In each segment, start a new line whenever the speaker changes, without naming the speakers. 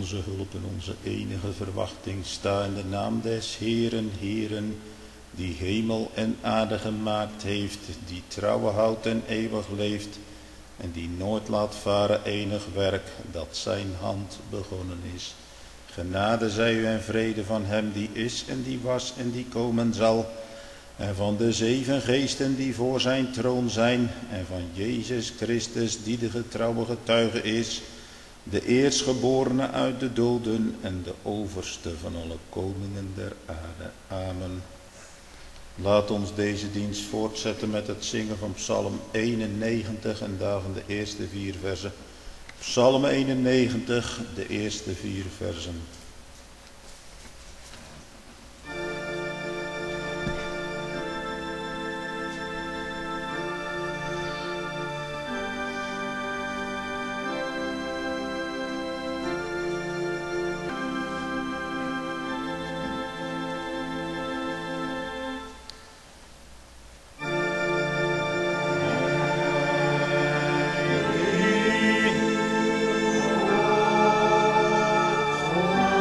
onze hulp en onze enige verwachting. Sta in de naam des Heeren, Heeren, die hemel en aarde gemaakt heeft, die trouwe houdt en eeuwig leeft, en die nooit laat varen enig werk dat zijn hand begonnen is. Genade zij u en vrede van hem die is en die was en die komen zal, en van de 7 geesten die voor zijn troon zijn, en van Jezus Christus die de getrouwe getuige is, de eerstgeborene uit de doden en de overste van alle koningen der aarde. Amen. Laat ons deze dienst voortzetten met het zingen van Psalm 91 en daarvan de eerste 4 versen. Psalm 91, de eerste 4 versen.
Oh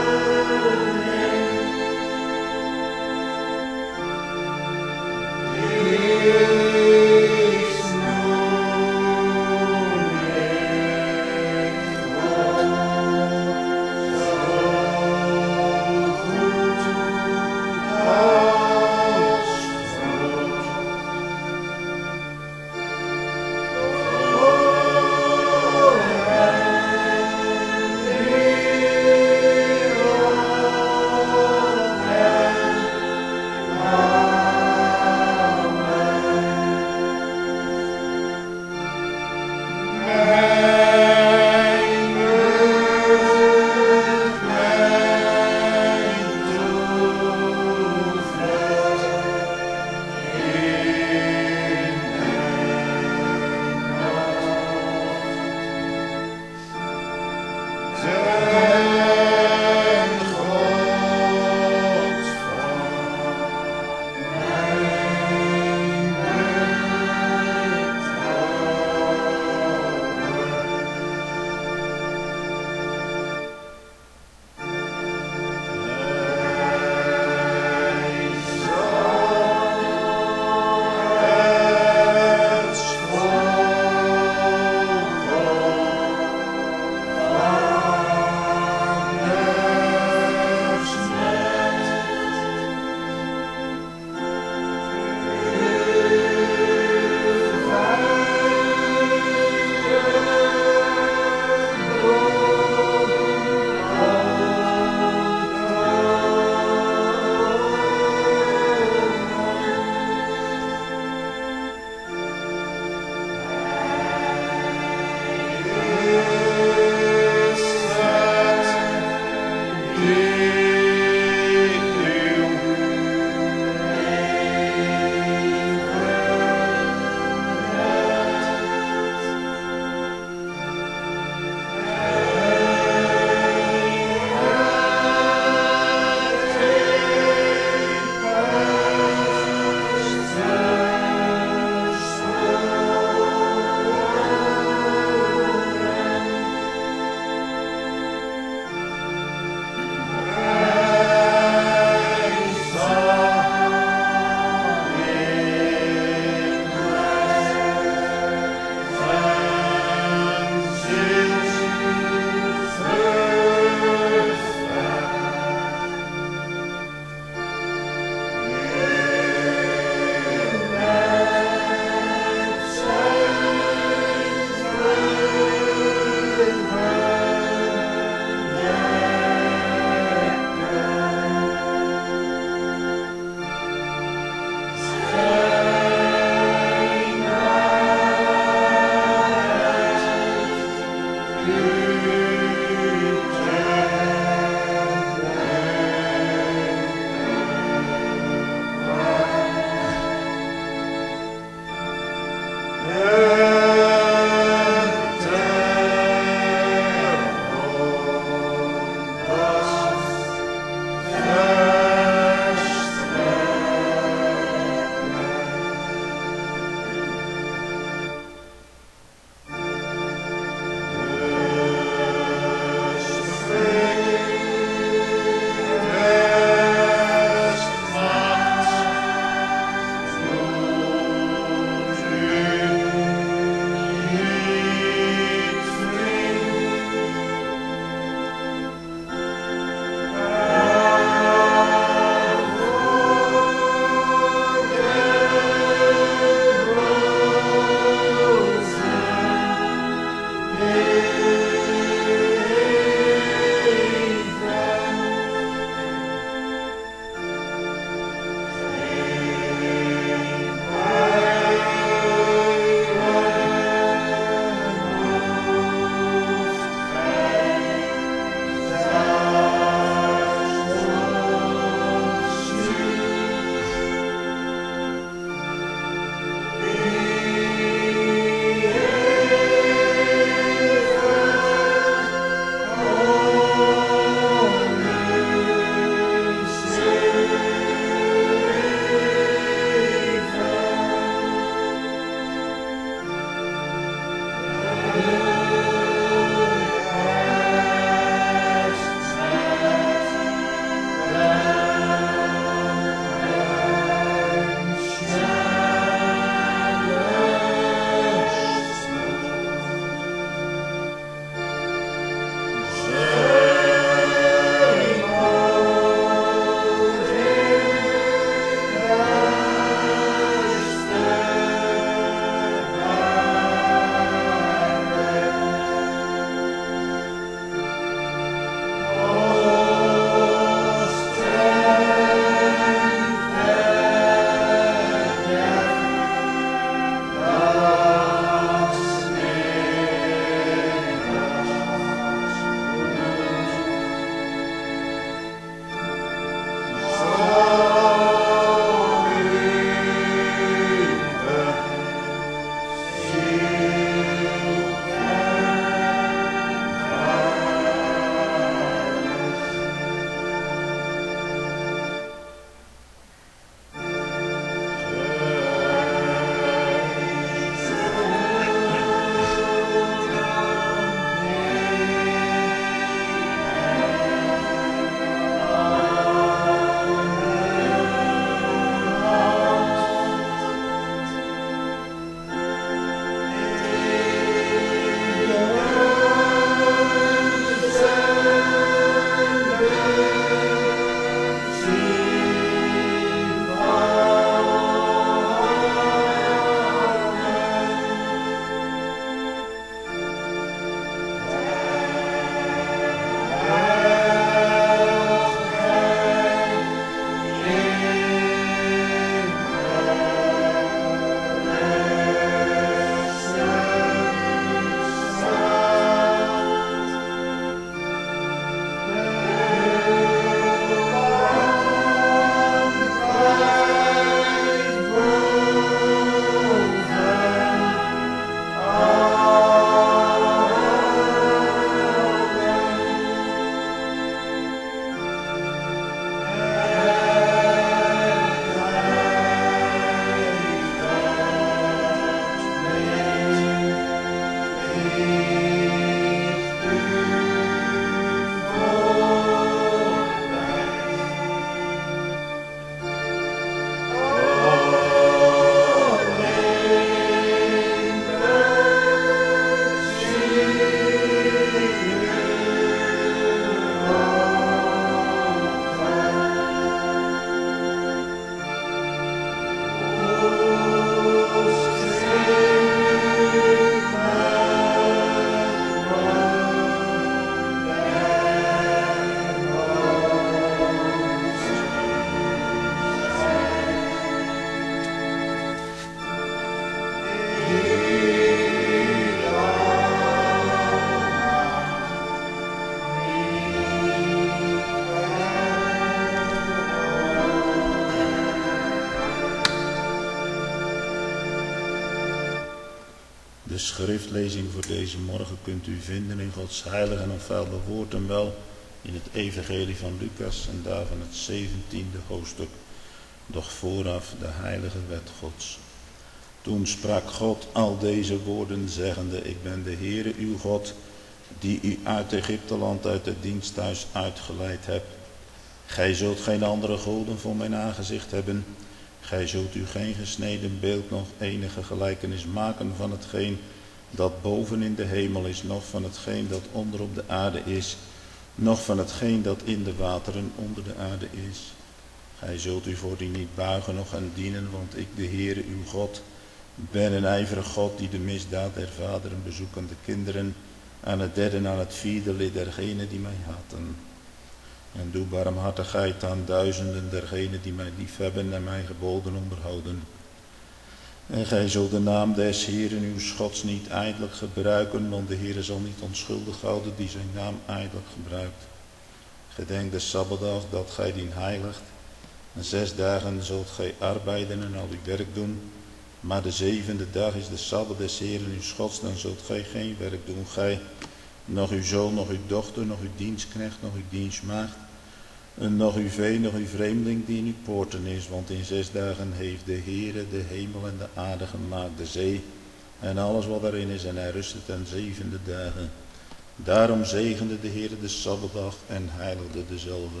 De schriftlezing voor deze morgen kunt u vinden in Gods heilige en onfeilbare woord en wel in het evangelie van Lucas en daarvan het 17e hoofdstuk. Doch vooraf de heilige wet Gods. Toen sprak God al deze woorden zeggende, ik ben de Heere uw God, die u uit Egypteland uit het diensthuis uitgeleid hebt. Gij zult geen andere goden voor mijn aangezicht hebben. Gij zult u geen gesneden beeld nog enige gelijkenis maken van hetgeen dat boven in de hemel is, noch van hetgeen dat onder op de aarde is, noch van hetgeen dat in de wateren onder de aarde is. Gij zult u voor die niet buigen noch gaan dienen, want ik, de Heere uw God, ben een ijverig God die de misdaad der vaderen bezoekende kinderen aan het derde en aan het vierde lid dergenen die mij haten. En doe barmhartigheid aan duizenden dergenen die mij liefhebben en mijn geboden onderhouden. En gij zult de naam des Heeren uw Gods niet ijdelijk gebruiken, want de Heere zal niet onschuldig houden die zijn naam ijdelijk gebruikt. Gedenk de Sabbatdag dat gij dien heiligt. En 6 dagen zult gij arbeiden en al uw werk doen. Maar de 7e dag is de Sabbat des Heeren uw Gods, dan zult gij geen werk doen. Gij, nog uw zoon, nog uw dochter, nog uw dienstknecht, nog uw dienstmaagd. En nog uw vee, nog uw vreemdeling die in uw poorten is. Want in 6 dagen heeft de Heere de hemel en de aarde gemaakt, de zee en alles wat daarin is. En hij rustte ten 7e dagen. Daarom zegende de Heere de Sabbatdag en heiligde dezelfde.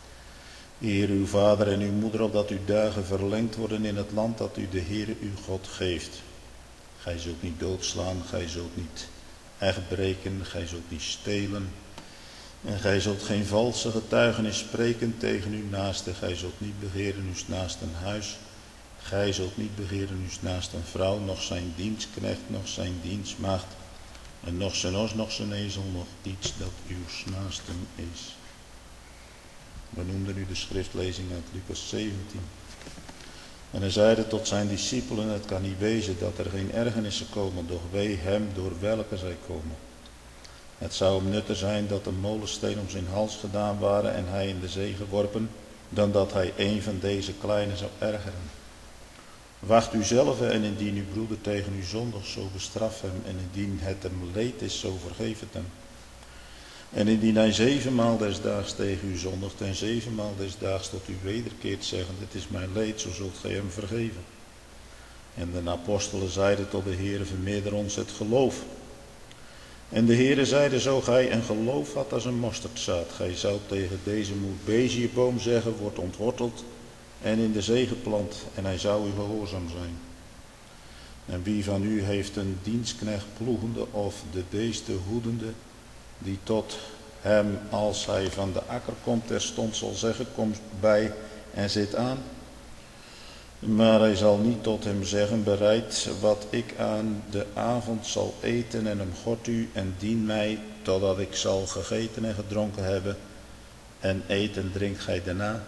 Eer uw vader en uw moeder, opdat uw dagen verlengd worden in het land dat u de Heere uw God geeft. Gij zult niet doodslaan, gij zult niet echt breken, gij zult niet stelen. En gij zult geen valse getuigenis spreken tegen uw naaste. Gij zult niet begeren uw naaste huis. Gij zult niet begeren uw naaste vrouw, noch zijn dienstknecht, noch zijn dienstmaagd. En noch zijn os, noch zijn ezel, nog iets dat uw naasten is. We noemden nu de schriftlezing uit Lucas 17. En hij zeide tot zijn discipelen, het kan niet wezen dat er geen ergernissen komen, doch wee hem door welke zij komen. Het zou hem nutter zijn dat een molensteen om zijn hals gedaan waren en hij in de zee geworpen, dan dat hij een van deze kleine zou ergeren. Wacht u zelf en indien uw broeder tegen u zondigt, zo bestraf hem, en indien het hem leed is, zo vergeef het hem. En indien hij 7 maal des daags tegen u zondigt en 7 maal des daags tot u wederkeert, zeggend, het is mijn leed, zo zult gij hem vergeven. En de apostelen zeiden tot de Heere, vermeerder ons het geloof. En de Heere zeide, zo gij een geloof had als een mosterdzaad, gij zou tegen deze moerbeziëboom zeggen, wordt ontworteld en in de zee geplant, en hij zou u gehoorzaam zijn. En wie van u heeft een dienstknecht ploegende of de beesten hoedende, die tot hem, als hij van de akker komt, terstond zal zeggen, kom bij en zit aan. Maar hij zal niet tot hem zeggen, bereid wat ik aan de avond zal eten en hem gort u en dien mij, totdat ik zal gegeten en gedronken hebben, en eet en drinkt gij daarna.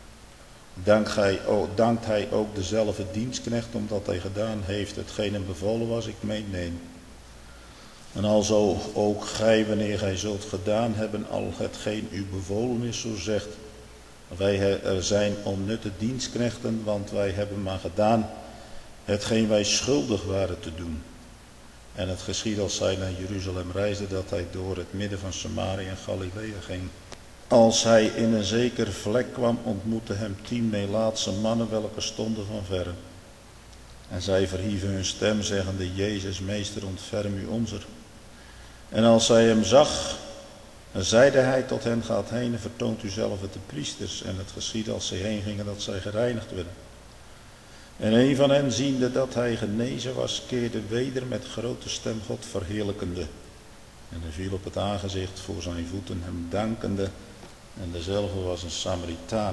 Dankt hij ook dezelfde dienstknecht, omdat hij gedaan heeft hetgeen hem bevolen was, ik meen nee. En alzo ook gij, wanneer gij zult gedaan hebben al hetgeen u bevolen is, zo zegt, wij er zijn onnutte dienstknechten, want wij hebben maar gedaan hetgeen wij schuldig waren te doen. En het geschiedde als hij naar Jeruzalem reisde, dat hij door het midden van Samaria en Galilea ging. Als hij in een zeker vlek kwam, ontmoette hem 10 Melaatse mannen, welke stonden van verre. En zij verhieven hun stem, zeggende, Jezus, meester, ontferm u onzer. En als zij hem zag, zeide hij tot hen, gaat heen en vertoont u zelf het de priesters. En het geschiedde als zij heen gingen, dat zij gereinigd werden. En een van hen, ziende dat hij genezen was, keerde weder met grote stem God verheerlijkende. En hij viel op het aangezicht voor zijn voeten, hem dankende. En dezelfde was een Samaritaan.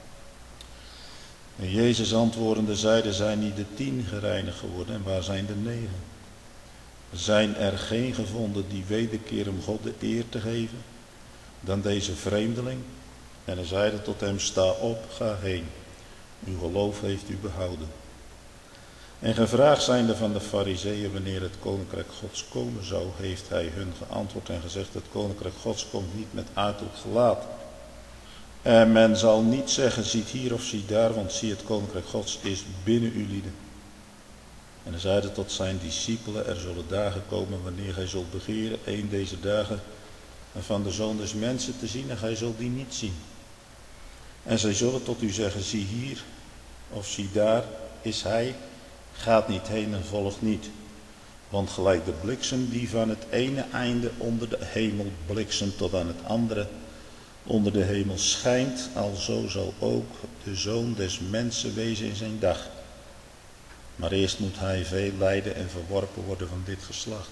En Jezus antwoordende zeide, zijn niet de 10 gereinigd geworden, en waar zijn de 9? Zijn er geen gevonden die wederkeren om God de eer te geven, dan deze vreemdeling? En hij zeide tot hem, sta op, ga heen, uw geloof heeft u behouden. En gevraagd zijnde van de Farizeeën wanneer het koninkrijk Gods komen zou, heeft hij hun geantwoord en gezegd, het koninkrijk Gods komt niet met uiterlijk gelaat. En men zal niet zeggen, ziet hier of ziet daar, want zie, het koninkrijk Gods is binnen uw lieden. En hij zeide tot zijn discipelen, er zullen dagen komen wanneer gij zult begeren, een deze dagen van de Zoon des Mensen te zien, en gij zult die niet zien. En zij zullen tot u zeggen, zie hier, of zie daar, is hij, gaat niet heen en volgt niet. Want gelijk de bliksem die van het ene einde onder de hemel bliksemt tot aan het andere onder de hemel schijnt, alzo zal ook de Zoon des Mensen wezen in zijn dag. Maar eerst moet hij veel lijden en verworpen worden van dit geslacht.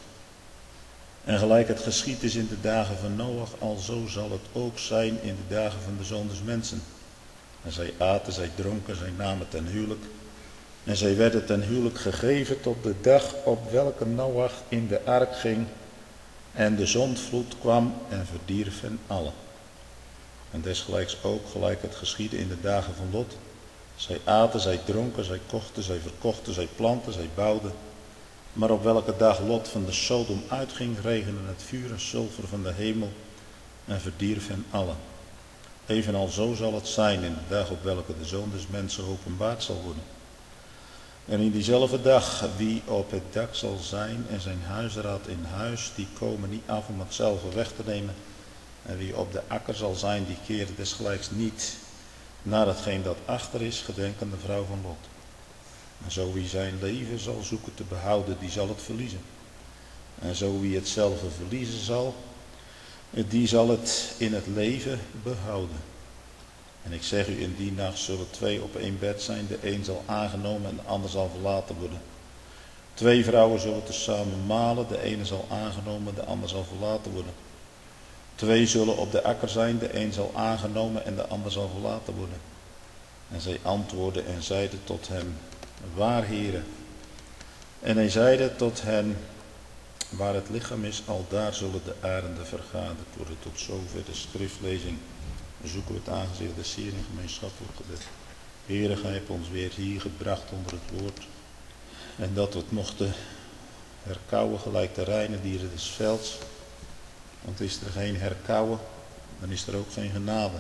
En gelijk het geschied is in de dagen van Noach, alzo zal het ook zijn in de dagen van de Zoon des Mensen. En zij aten, zij dronken, zij namen ten huwelijk. En zij werden ten huwelijk gegeven tot de dag op welke Noach in de ark ging. En de zondvloed kwam en verdierf hen allen. En desgelijks ook gelijk het geschiedde in de dagen van Lot. Zij aten, zij dronken, zij kochten, zij verkochten, zij planten, zij bouwden. Maar op welke dag Lot van de Sodom uitging, regende het vuur en sulfer van de hemel en verdierf hen allen. Evenal zo zal het zijn in de dag op welke de Zoon des Mensen openbaard zal worden. En in diezelfde dag, wie op het dak zal zijn en zijn huisraad in huis, die komen niet af om hetzelfde weg te nemen. En wie op de akker zal zijn, die keert desgelijks niet naar hetgeen dat achter is, gedenkende vrouw van Lot. En zo wie zijn leven zal zoeken te behouden, die zal het verliezen. En zo wie hetzelfde verliezen zal, die zal het in het leven behouden. En ik zeg u, in die nacht zullen 2 op 1 bed zijn, de een zal aangenomen en de ander zal verlaten worden. 2 vrouwen zullen tezamen malen, de ene zal aangenomen, de ander zal verlaten worden. 2 zullen op de akker zijn, de een zal aangenomen en de ander zal verlaten worden. En zij antwoordden en zeiden tot hem, waar, Heere? En hij zeide tot hen, waar het lichaam is, al daar zullen de arenden vergaderd worden. Tot zover de schriftlezing. Dan zoeken we het aangezicht des Heeren in gemeenschappelijk gebed. Heere, gij hebt ons weer hier gebracht onder het woord. En dat we het mochten herkauwen gelijk de reine dieren des velds. Want is er geen herkauwen, dan is er ook geen genade.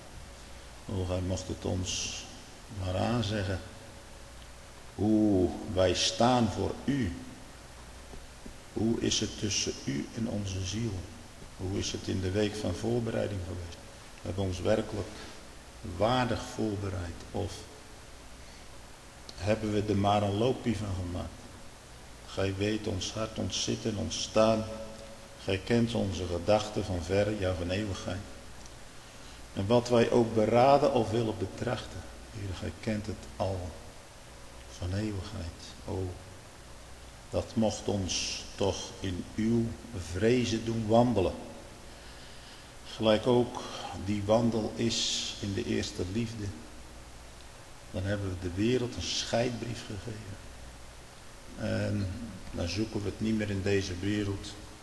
O, gij mocht het ons maar aanzeggen. Hoe wij staan voor u. Hoe is het tussen u en onze ziel? Hoe is het in de week van voorbereiding geweest? We hebben ons werkelijk waardig voorbereid? Of hebben we er maar een loopje van gemaakt? Gij weet ons hart, ons zitten, ons staan. Gij kent onze gedachten van verre, ja van eeuwigheid. En wat wij ook beraden of willen betrachten. Heer, gij kent het al van eeuwigheid. O, dat mocht ons toch in uw vrezen doen wandelen. Gelijk ook die wandel is in de eerste liefde. Dan hebben we de wereld een scheidbrief gegeven. En dan zoeken we het niet meer in deze wereld.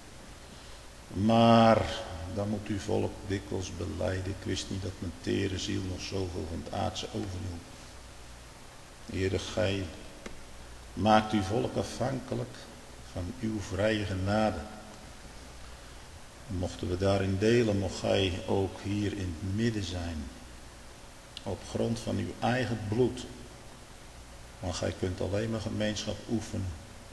Maar dan moet uw volk dikwijls belijden. Ik wist niet dat mijn tere ziel nog zoveel van het aardse overhield. Heere, gij maakt uw volk afhankelijk van uw vrije genade. Mochten we daarin delen, mocht gij ook hier in het midden zijn. Op grond van uw eigen bloed. Want gij kunt alleen maar gemeenschap oefenen.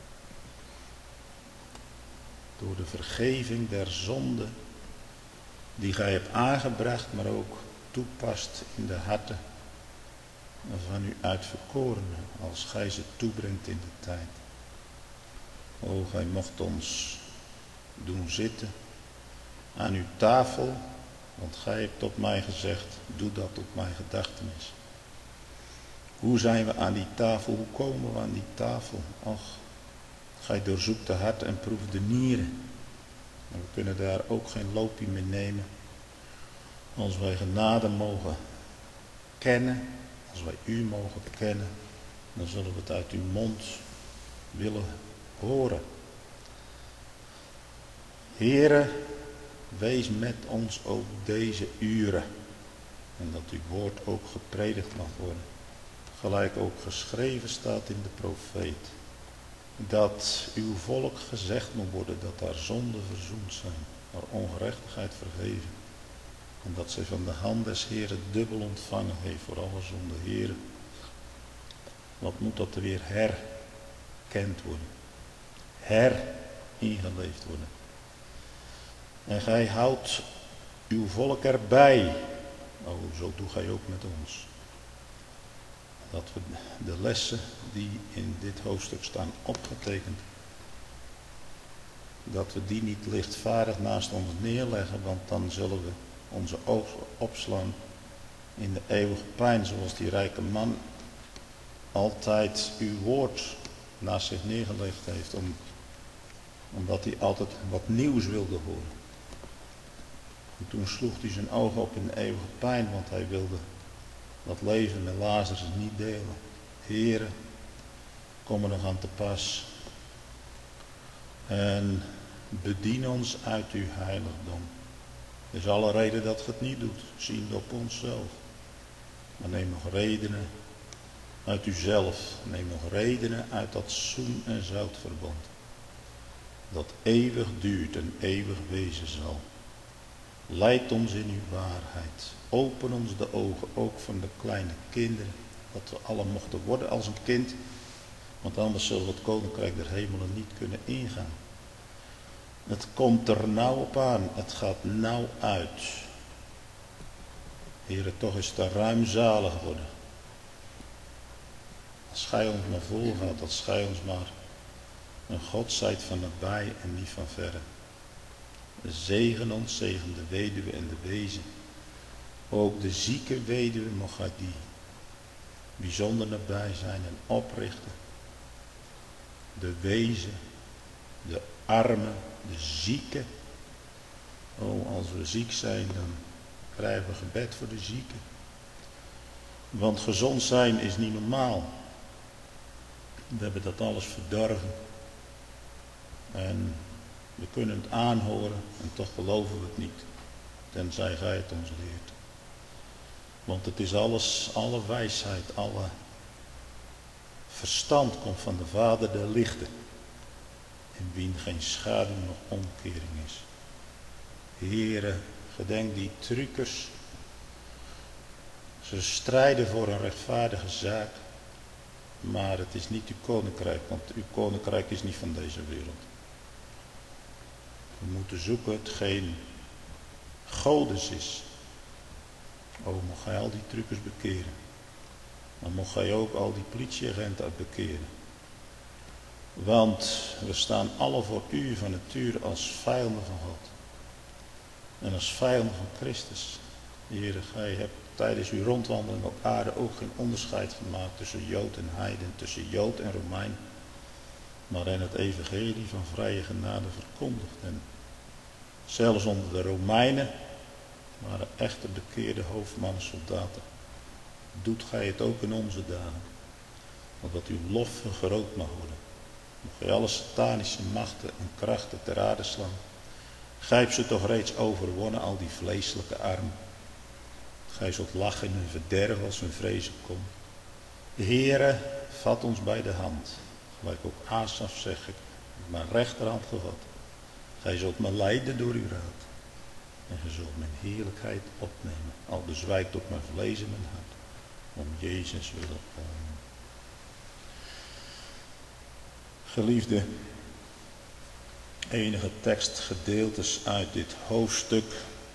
Door de vergeving der zonde die gij hebt aangebracht, maar ook toepast in de harten van uw uitverkorenen, als gij ze toebrengt in de tijd. O, gij mocht ons doen zitten aan uw tafel, want gij hebt tot mij gezegd, doe dat op mijn gedachtenis. Hoe zijn we aan die tafel, hoe komen we aan die tafel? Och, gij doorzoekt de hart en proeft de nieren. En we kunnen daar ook geen loopje meer nemen. Als wij genade mogen kennen, als wij u mogen kennen, dan zullen we het uit uw mond willen horen. Heere, wees met ons ook deze uren. En dat uw woord ook gepredikt mag worden. Gelijk ook geschreven staat in de profeet. Dat uw volk gezegd moet worden dat daar zonden verzoend zijn. Maar ongerechtigheid vergeven. En dat zij van de hand des Heeren dubbel ontvangen heeft voor alle zonde. Heere, wat moet dat er weer herkend worden. Ingeleefd worden. En gij houdt uw volk erbij. Oh, zo doet gij ook met ons. Dat we de lessen die in dit hoofdstuk staan opgetekend, dat we die niet lichtvaardig naast ons neerleggen, want dan zullen we onze ogen opslaan in de eeuwige pijn, zoals die rijke man altijd uw woord naast zich neergelegd heeft, omdat hij altijd wat nieuws wilde horen. En toen sloeg hij zijn ogen op in de eeuwige pijn, want hij wilde dat leven met Lazarus niet delen. Heere, kom er nog aan te pas. En bedien ons uit uw heiligdom. Er is alle reden dat je het niet doet, ziende op onszelf. Maar neem nog redenen uit uzelf. Neem nog redenen uit dat zoen- en zoutverbond. Dat eeuwig duurt en eeuwig wezen zal. Leid ons in uw waarheid. Open ons de ogen, ook van de kleine kinderen. Dat we alle mochten worden als een kind. Want anders zullen we het koninkrijk der hemelen niet kunnen ingaan. Het komt er nauw op aan. Het gaat nauw uit. Heere, toch is het ruimzalig worden. Als gij ons maar volgaat, als gij ons maar een God zijt van nabij en niet van verre. Zegen ons, zegen de weduwe en de wezen. Ook de zieke weduwe mocht gij die bijzonder nabij zijn en oprichten. De wezen, de armen, de zieken. Oh, als we ziek zijn, dan krijgen we gebed voor de zieken. Want gezond zijn is niet normaal. We hebben dat alles verdorven. En we kunnen het aanhoren en toch geloven we het niet. Tenzij gij het ons leert. Want het is alles, alle wijsheid, alle verstand komt van de Vader der lichten. In wien geen schaduw nog omkering is. Heere, gedenk die truckers. Ze strijden voor een rechtvaardige zaak. Maar het is niet uw koninkrijk, want uw koninkrijk is niet van deze wereld. We moeten zoeken hetgeen Godes is. O, mocht gij al die truckers bekeren. Maar mocht gij ook al die politieagenten bekeren. Want we staan alle voor u van nature als vijanden van God. En als vijanden van Christus. Heere, gij hebt tijdens uw rondwandeling op aarde ook geen onderscheid gemaakt tussen Jood en Heiden, tussen Jood en Romein. Maar in het evangelie van vrije genade verkondigd. En zelfs onder de Romeinen waren echte bekeerde hoofdmannen, soldaten. Doet gij het ook in onze dagen. Opdat uw lof vergroot mag worden. Mocht gij alle satanische machten en krachten ter aarde slaan. Gij hebt ze toch reeds overwonnen, al die vleeselijke armen. Gij zult lachen in hun verderf als hun vrezen komt. Heere, vat ons bij de hand. Gelijk ook Asaf zeg ik, mijn rechterhand gevat. Gij zult me leiden door uw raad. En gij zult mijn heerlijkheid opnemen. Al bezwijkt ook mijn vlees en mijn hart. Om Jezus willen. Geliefde, enige tekstgedeeltes uit dit hoofdstuk.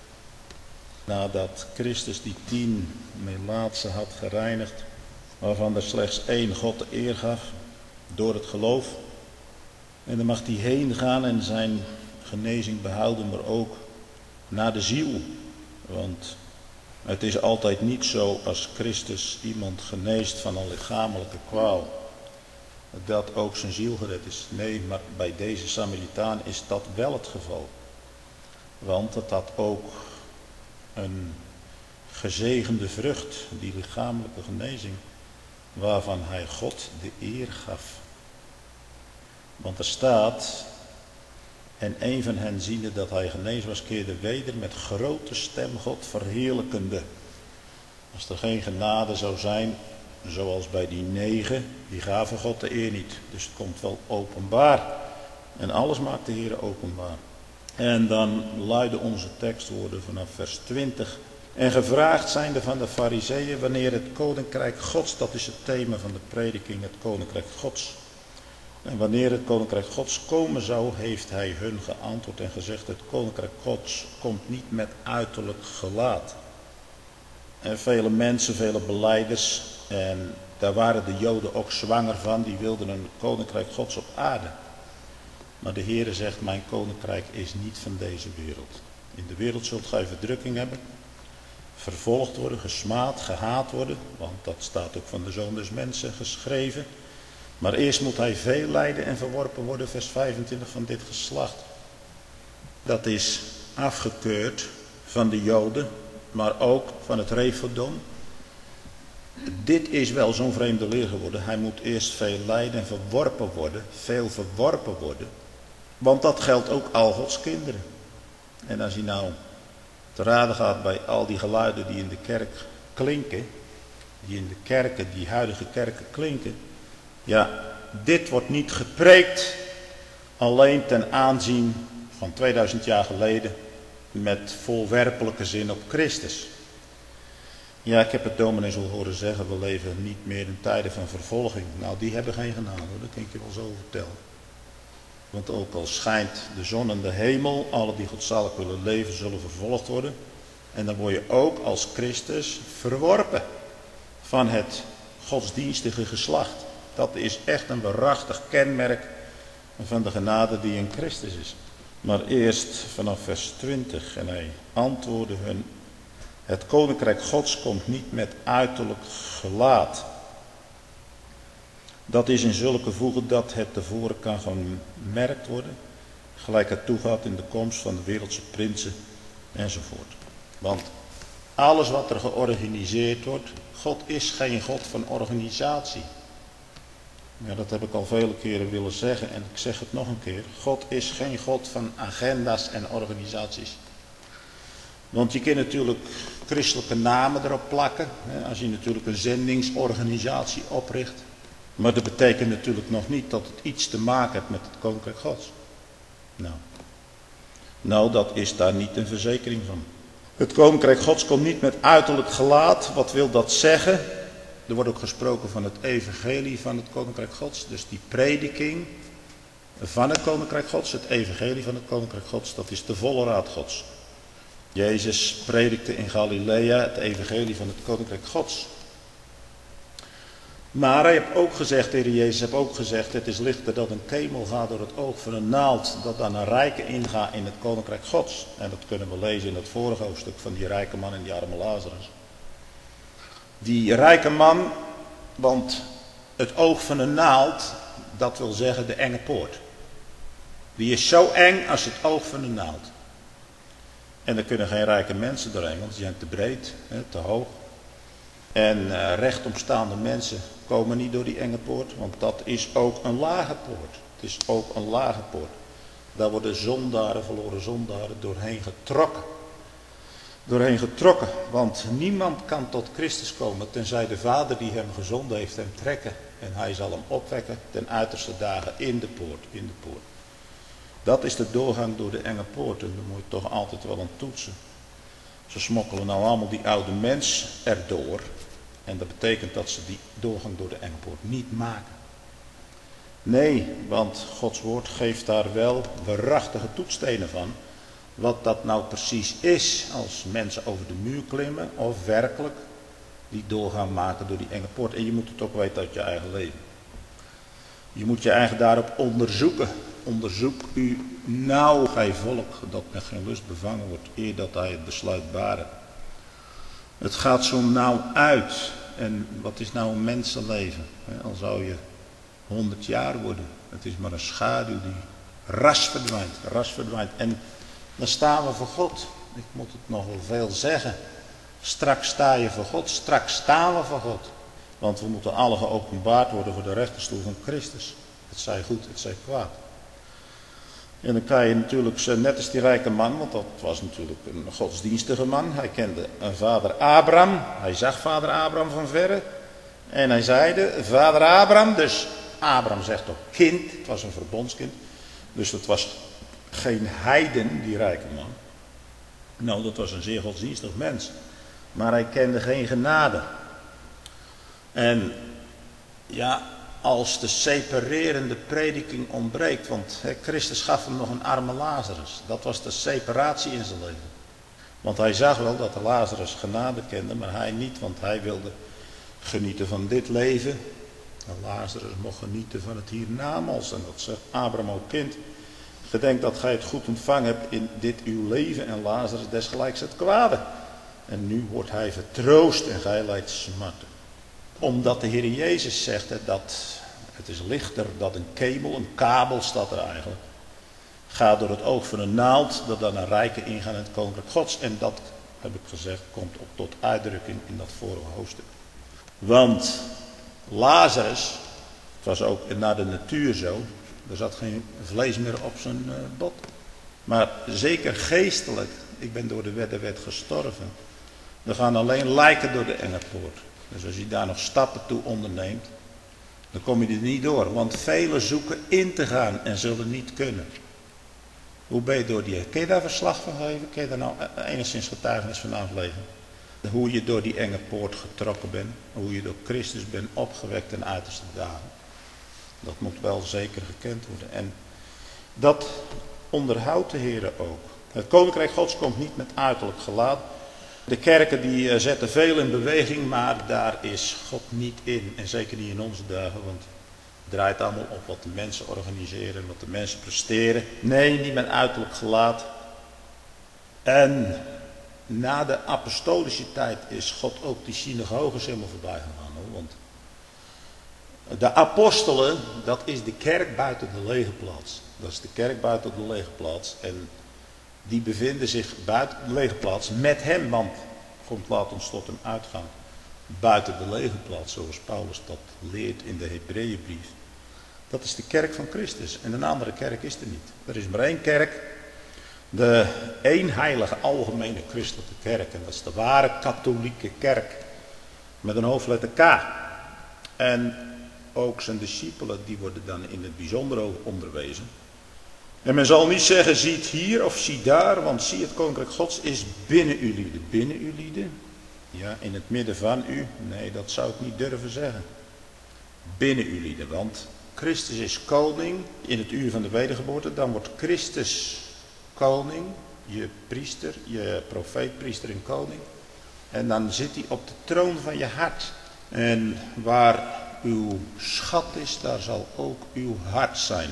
Nadat Christus die 10 melaatsen had gereinigd, waarvan er slechts 1 God de eer gaf, door het geloof. En dan mag hij heen gaan en zijn genezing behouden, maar ook naar de ziel. Want het is altijd niet zo als Christus iemand geneest van een lichamelijke kwaal, dat ook zijn ziel gered is. Nee, maar bij deze Samaritaan is dat wel het geval. Want het had ook een gezegende vrucht, die lichamelijke genezing, waarvan hij God de eer gaf. Want er staat, en een van hen ziende dat hij genezen was, keerde weder met grote stem God verheerlijkende. Als er geen genade zou zijn, zoals bij die 9, die gaven God de eer niet. Dus het komt wel openbaar. En alles maakt de Heer openbaar. En dan luiden onze tekstwoorden vanaf vers 20. En gevraagd zijnde van de Farizeeën wanneer het koninkrijk Gods, dat is het thema van de prediking, het koninkrijk Gods, En wanneer het koninkrijk Gods komen zou, heeft hij hun geantwoord en gezegd: het koninkrijk Gods komt niet met uiterlijk gelaat. En vele mensen, vele belijders, en daar waren de Joden ook zwanger van, die wilden een koninkrijk Gods op aarde. Maar de Heere zegt: mijn koninkrijk is niet van deze wereld. In de wereld zult gij verdrukking hebben, vervolgd worden, gesmaad, gehaat worden, want dat staat ook van de Zoon des Mensen geschreven. Maar eerst moet hij veel lijden en verworpen worden, vers 25 van dit geslacht. Dat is afgekeurd van de Joden, maar ook van het Refodom. Dit is wel zo'n vreemde leer geworden. Hij moet eerst veel lijden en verworpen worden, veel verworpen worden. Want dat geldt ook al Gods kinderen. En als je nou te raden gaat bij al die geluiden die in de kerk klinken, die in de kerken, die huidige kerken klinken. Ja, dit wordt niet gepreekt alleen ten aanzien van 2000 jaar geleden met volwerpelijke zin op Christus. Ja, ik heb het dominees al horen zeggen, we leven niet meer in tijden van vervolging. Nou, die hebben geen genade, dat kan ik je wel zo vertellen. Want ook al schijnt de zon en de hemel, alle die godzalig willen leven, zullen vervolgd worden. En dan word je ook als Christus verworpen van het godsdienstige geslacht. Dat is echt een waarachtig kenmerk van de genade die in Christus is. Maar eerst vanaf vers 20. En hij antwoordde hun: het koninkrijk Gods komt niet met uiterlijk gelaat. Dat is in zulke voegen dat het tevoren kan gemerkt worden. Gelijk het toegaat in de komst van de wereldse prinsen enzovoort. Want alles wat er georganiseerd wordt, God is geen God van organisatie. Ja, dat heb ik al vele keren willen zeggen en ik zeg het nog een keer. God is geen God van agenda's en organisaties. Want je kunt natuurlijk christelijke namen erop plakken. Als je natuurlijk een zendingsorganisatie opricht. Maar dat betekent natuurlijk nog niet dat het iets te maken heeft met het koninkrijk Gods. Nou, dat is daar niet een verzekering van. Het koninkrijk Gods komt niet met uiterlijk gelaat. Wat wil dat zeggen? Er wordt ook gesproken van het evangelie van het koninkrijk Gods. Dus die prediking van het koninkrijk Gods, het evangelie van het koninkrijk Gods, dat is de volle raad Gods. Jezus predikte in Galilea het evangelie van het koninkrijk Gods. Maar hij heeft ook gezegd, de Heer Jezus heeft ook gezegd, het is lichter dat een kemel gaat door het oog van een naald, dat dan een rijke ingaat in het koninkrijk Gods. En dat kunnen we lezen in het vorige hoofdstuk van die rijke man en die arme Lazarus. Die rijke man, want het oog van een naald, dat wil zeggen de enge poort. Die is zo eng als het oog van een naald. En er kunnen geen rijke mensen doorheen, want die zijn te breed, te hoog. En rechtomstaande mensen komen niet door die enge poort, want dat is ook een lage poort. Het is ook een lage poort. Daar worden zondaren, verloren zondaren, doorheen getrokken. Want niemand kan tot Christus komen, tenzij de Vader die hem gezonden heeft hem trekken. En hij zal hem opwekken ten uiterste dagen in de poort. Dat is de doorgang door de enge poort. En daar moet je toch altijd wel aan toetsen. Ze smokkelen nou allemaal die oude mens erdoor. En dat betekent dat ze die doorgang door de enge poort niet maken. Nee, want Gods woord geeft daar wel waarachtige toetsstenen van. Wat dat nou precies is als mensen over de muur klimmen of werkelijk die doorgang maken door die enge poort. En je moet het ook weten uit je eigen leven. Je moet je eigen daarop onderzoeken. Onderzoek u nauw, gij volk, dat met geen lust bevangen wordt, eer dat hij het besluit baren. Het gaat zo nauw uit. En wat is nou een mensenleven? Al zou je 100 jaar worden. Het is maar een schaduw die ras verdwijnt. En dan staan we voor God. Ik moet het nog wel veel zeggen. Straks sta je voor God. Straks staan we voor God. Want we moeten alle geopenbaard worden voor de rechterstoel van Christus. Het zij goed, het zij kwaad. En dan kan je natuurlijk, net als die rijke man, want dat was natuurlijk een godsdienstige man. Hij kende een vader Abraham. Hij zag vader Abraham van verre. En hij zeide, vader Abraham, dus Abraham zegt ook kind. Het was een verbondskind. Dus dat was geen heiden, die rijke man. Nou, dat was een zeer godsdienstig mens. Maar hij kende geen genade. En ja, als de separerende prediking ontbreekt. Want Christus gaf hem nog een arme Lazarus. Dat was de separatie in zijn leven. Want hij zag wel dat de Lazarus genade kende, maar hij niet. Want hij wilde genieten van dit leven. En Lazarus mocht genieten van het hiernamaals. En dat zegt Abraham ook: kind, gedenk dat gij het goed ontvangen hebt in dit uw leven. En Lazarus desgelijks het kwade. En nu wordt hij vertroost en gij lijdt smarten. Omdat de Heer Jezus zegt dat het is lichter dan een kemel, een kabel staat er eigenlijk. Gaat door het oog van een naald, dat dan een rijke ingaan in het koninkrijk Gods. En dat, heb ik gezegd, komt op tot uitdrukking in dat vorige hoofdstuk. Want Lazarus, het was ook naar de natuur zo, er zat geen vlees meer op zijn bot. Maar zeker geestelijk, ik ben door de wet gestorven. Er gaan alleen lijken door de enge poort. Dus als je daar nog stappen toe onderneemt, dan kom je er niet door. Want velen zoeken in te gaan en zullen niet kunnen. Hoe ben je door die... Kun je daar verslag van geven? Kun je daar nou enigszins getuigenis van afleggen? Hoe je door die enge poort getrokken bent. Hoe je door Christus bent opgewekt ten uiterste dagen. Dat moet wel zeker gekend worden. En dat onderhoudt de Heer ook. Het koninkrijk Gods komt niet met uiterlijk gelaat. De kerken die zetten veel in beweging, maar daar is God niet in. En zeker niet in onze dagen, want het draait allemaal op wat de mensen organiseren, wat de mensen presteren. Nee, niet met uiterlijk gelaat. En na de apostolische tijd is God ook die synagoges helemaal voorbij gegaan. Hoor. Want de apostelen, dat is de kerk buiten de lege plaats. Dat is de kerk buiten de lege plaats. En die bevinden zich buiten de lege plaats met hem, want God laat ons tot hem uitgaan. Buiten de lege plaats, zoals Paulus dat leert in de Hebreeënbrief. Dat is de kerk van Christus. En een andere kerk is er niet. Er is maar één kerk. De één heilige algemene christelijke kerk. En dat is de ware katholieke kerk. Met een hoofdletter K. En ook zijn discipelen, die worden dan in het bijzonder over onderwezen. En men zal niet zeggen, zie het hier of zie daar, want zie, het koninkrijk Gods is binnen u lieden. Binnen u lieden? Ja, in het midden van u? Nee, dat zou ik niet durven zeggen. Binnen u lieden, want Christus is koning in het uur van de wedergeboorte. Dan wordt Christus koning, je priester, je profeet, priester en koning. En dan zit hij op de troon van je hart. En waar uw schat is, daar zal ook uw hart zijn.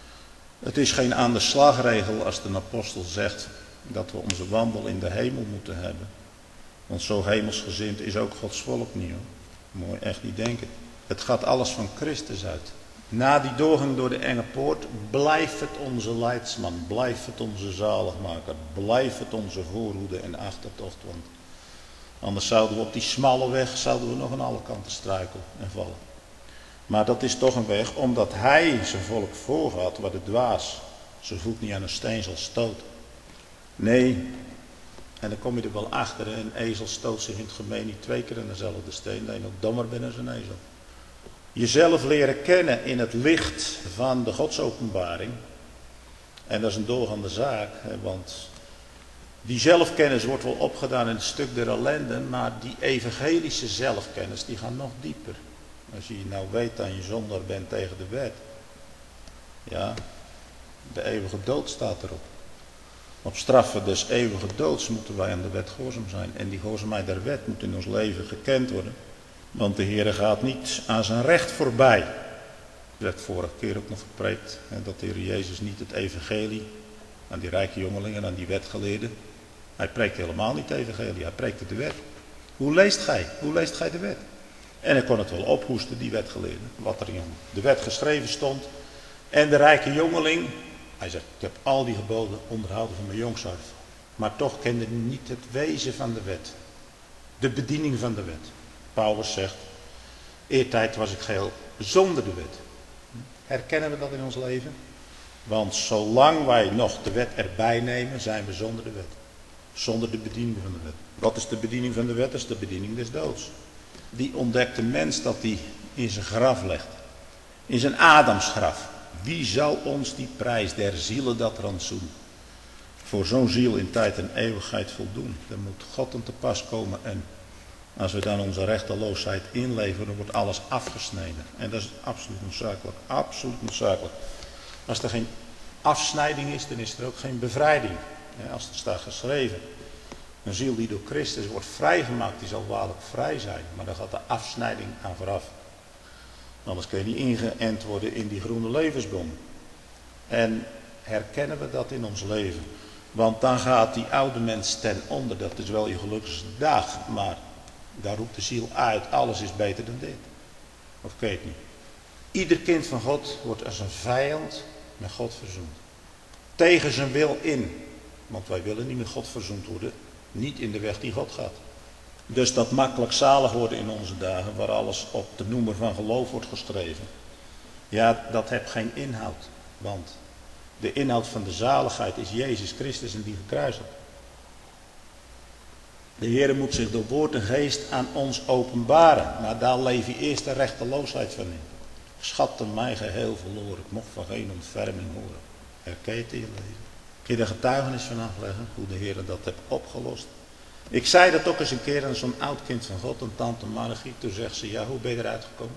Het is geen aan de slagregel als de apostel zegt dat we onze wandel in de hemel moeten hebben. Want zo hemelsgezind is ook Gods volk niet. Hoor. Mooi echt niet denken. Het gaat alles van Christus uit. Na die doorgang door de enge poort blijft het onze leidsman. Blijft het onze zaligmaker. Blijft het onze voorhoede en achtertocht. Want anders zouden we op die smalle weg nog aan alle kanten struikelen en vallen. Maar dat is toch een weg, omdat hij zijn volk voorgaat, waar de dwaas zijn voet niet aan een steen zal stoten. Nee, en dan kom je er wel achter, een ezel stoot zich in het gemeen niet 2 keer aan dezelfde steen, dat je nog dommer bent dan een ezel. Jezelf leren kennen in het licht van de godsopenbaring. En dat is een doorgaande zaak, want die zelfkennis wordt wel opgedaan in het stuk der ellende, maar die evangelische zelfkennis, die gaat nog dieper. Als je nou weet dat je zondaar bent tegen de wet. Ja, de eeuwige dood staat erop. Op straffen des eeuwige doods moeten wij aan de wet gehoorzaam zijn. En die gehoorzaamheid der wet moet in ons leven gekend worden. Want de Heer gaat niet aan zijn recht voorbij. Ik werd vorige keer ook nog gepreekt. Dat de Heer Jezus niet het evangelie aan die rijke jongelingen, aan die wetgeleerden. Hij preekt helemaal niet het evangelie, hij preekt de wet. Hoe leest gij? Hoe leest gij de wet? En ik kon het wel ophoesten, die wetgeleerde. Wat er in de wet geschreven stond. En de rijke jongeling, hij zegt, ik heb al die geboden onderhouden van mijn jongs af. Maar toch kende hij niet het wezen van de wet. De bediening van de wet. Paulus zegt, eertijd was ik geheel zonder de wet. Herkennen we dat in ons leven? Want zolang wij nog de wet erbij nemen, zijn we zonder de wet. Zonder de bediening van de wet. Wat is de bediening van de wet? Dat is de bediening des doods. Die ontdekt de mens dat hij in zijn graf legt. In zijn Adamsgraf. Wie zal ons die prijs der zielen dat rantsoen? Voor zo'n ziel in tijd en eeuwigheid voldoen. Dan moet God aan te pas komen en Als we dan onze rechteloosheid inleveren, dan wordt alles afgesneden. En dat is absoluut noodzakelijk. Absoluut noodzakelijk. Als er geen afsnijding is, dan is er ook geen bevrijding. Ja, als het staat geschreven. Een ziel die door Christus wordt vrijgemaakt, die zal waarlijk vrij zijn. Maar daar gaat de afsnijding aan vooraf. Anders kun je niet ingeënt worden in die groene levensboom. En herkennen we dat in ons leven. Want dan gaat die oude mens ten onder. Dat is wel je gelukkigste dag. Maar daar roept de ziel uit. Alles is beter dan dit. Of weet je het niet? Ieder kind van God wordt als een vijand met God verzoend. Tegen zijn wil in. Want wij willen niet met God verzoend worden. Niet in de weg die God gaat. Dus dat makkelijk zalig worden in onze dagen. Waar alles op de noemer van geloof wordt geschreven. Ja, dat heeft geen inhoud. Want de inhoud van de zaligheid is Jezus Christus en die gekruisigd. De Heer moet zich door woord en geest aan ons openbaren. Maar daar leef je eerst de rechteloosheid van in. Schatten mij geheel verloren. Ik mocht van geen ontferming horen. Herken je het in je leven? Kun je er getuigenis van afleggen hoe de Heer dat heeft opgelost? Ik zei dat ook eens een keer aan zo'n oud kind van God, een tante Margie. Toen zegt ze, ja, hoe ben je eruit gekomen?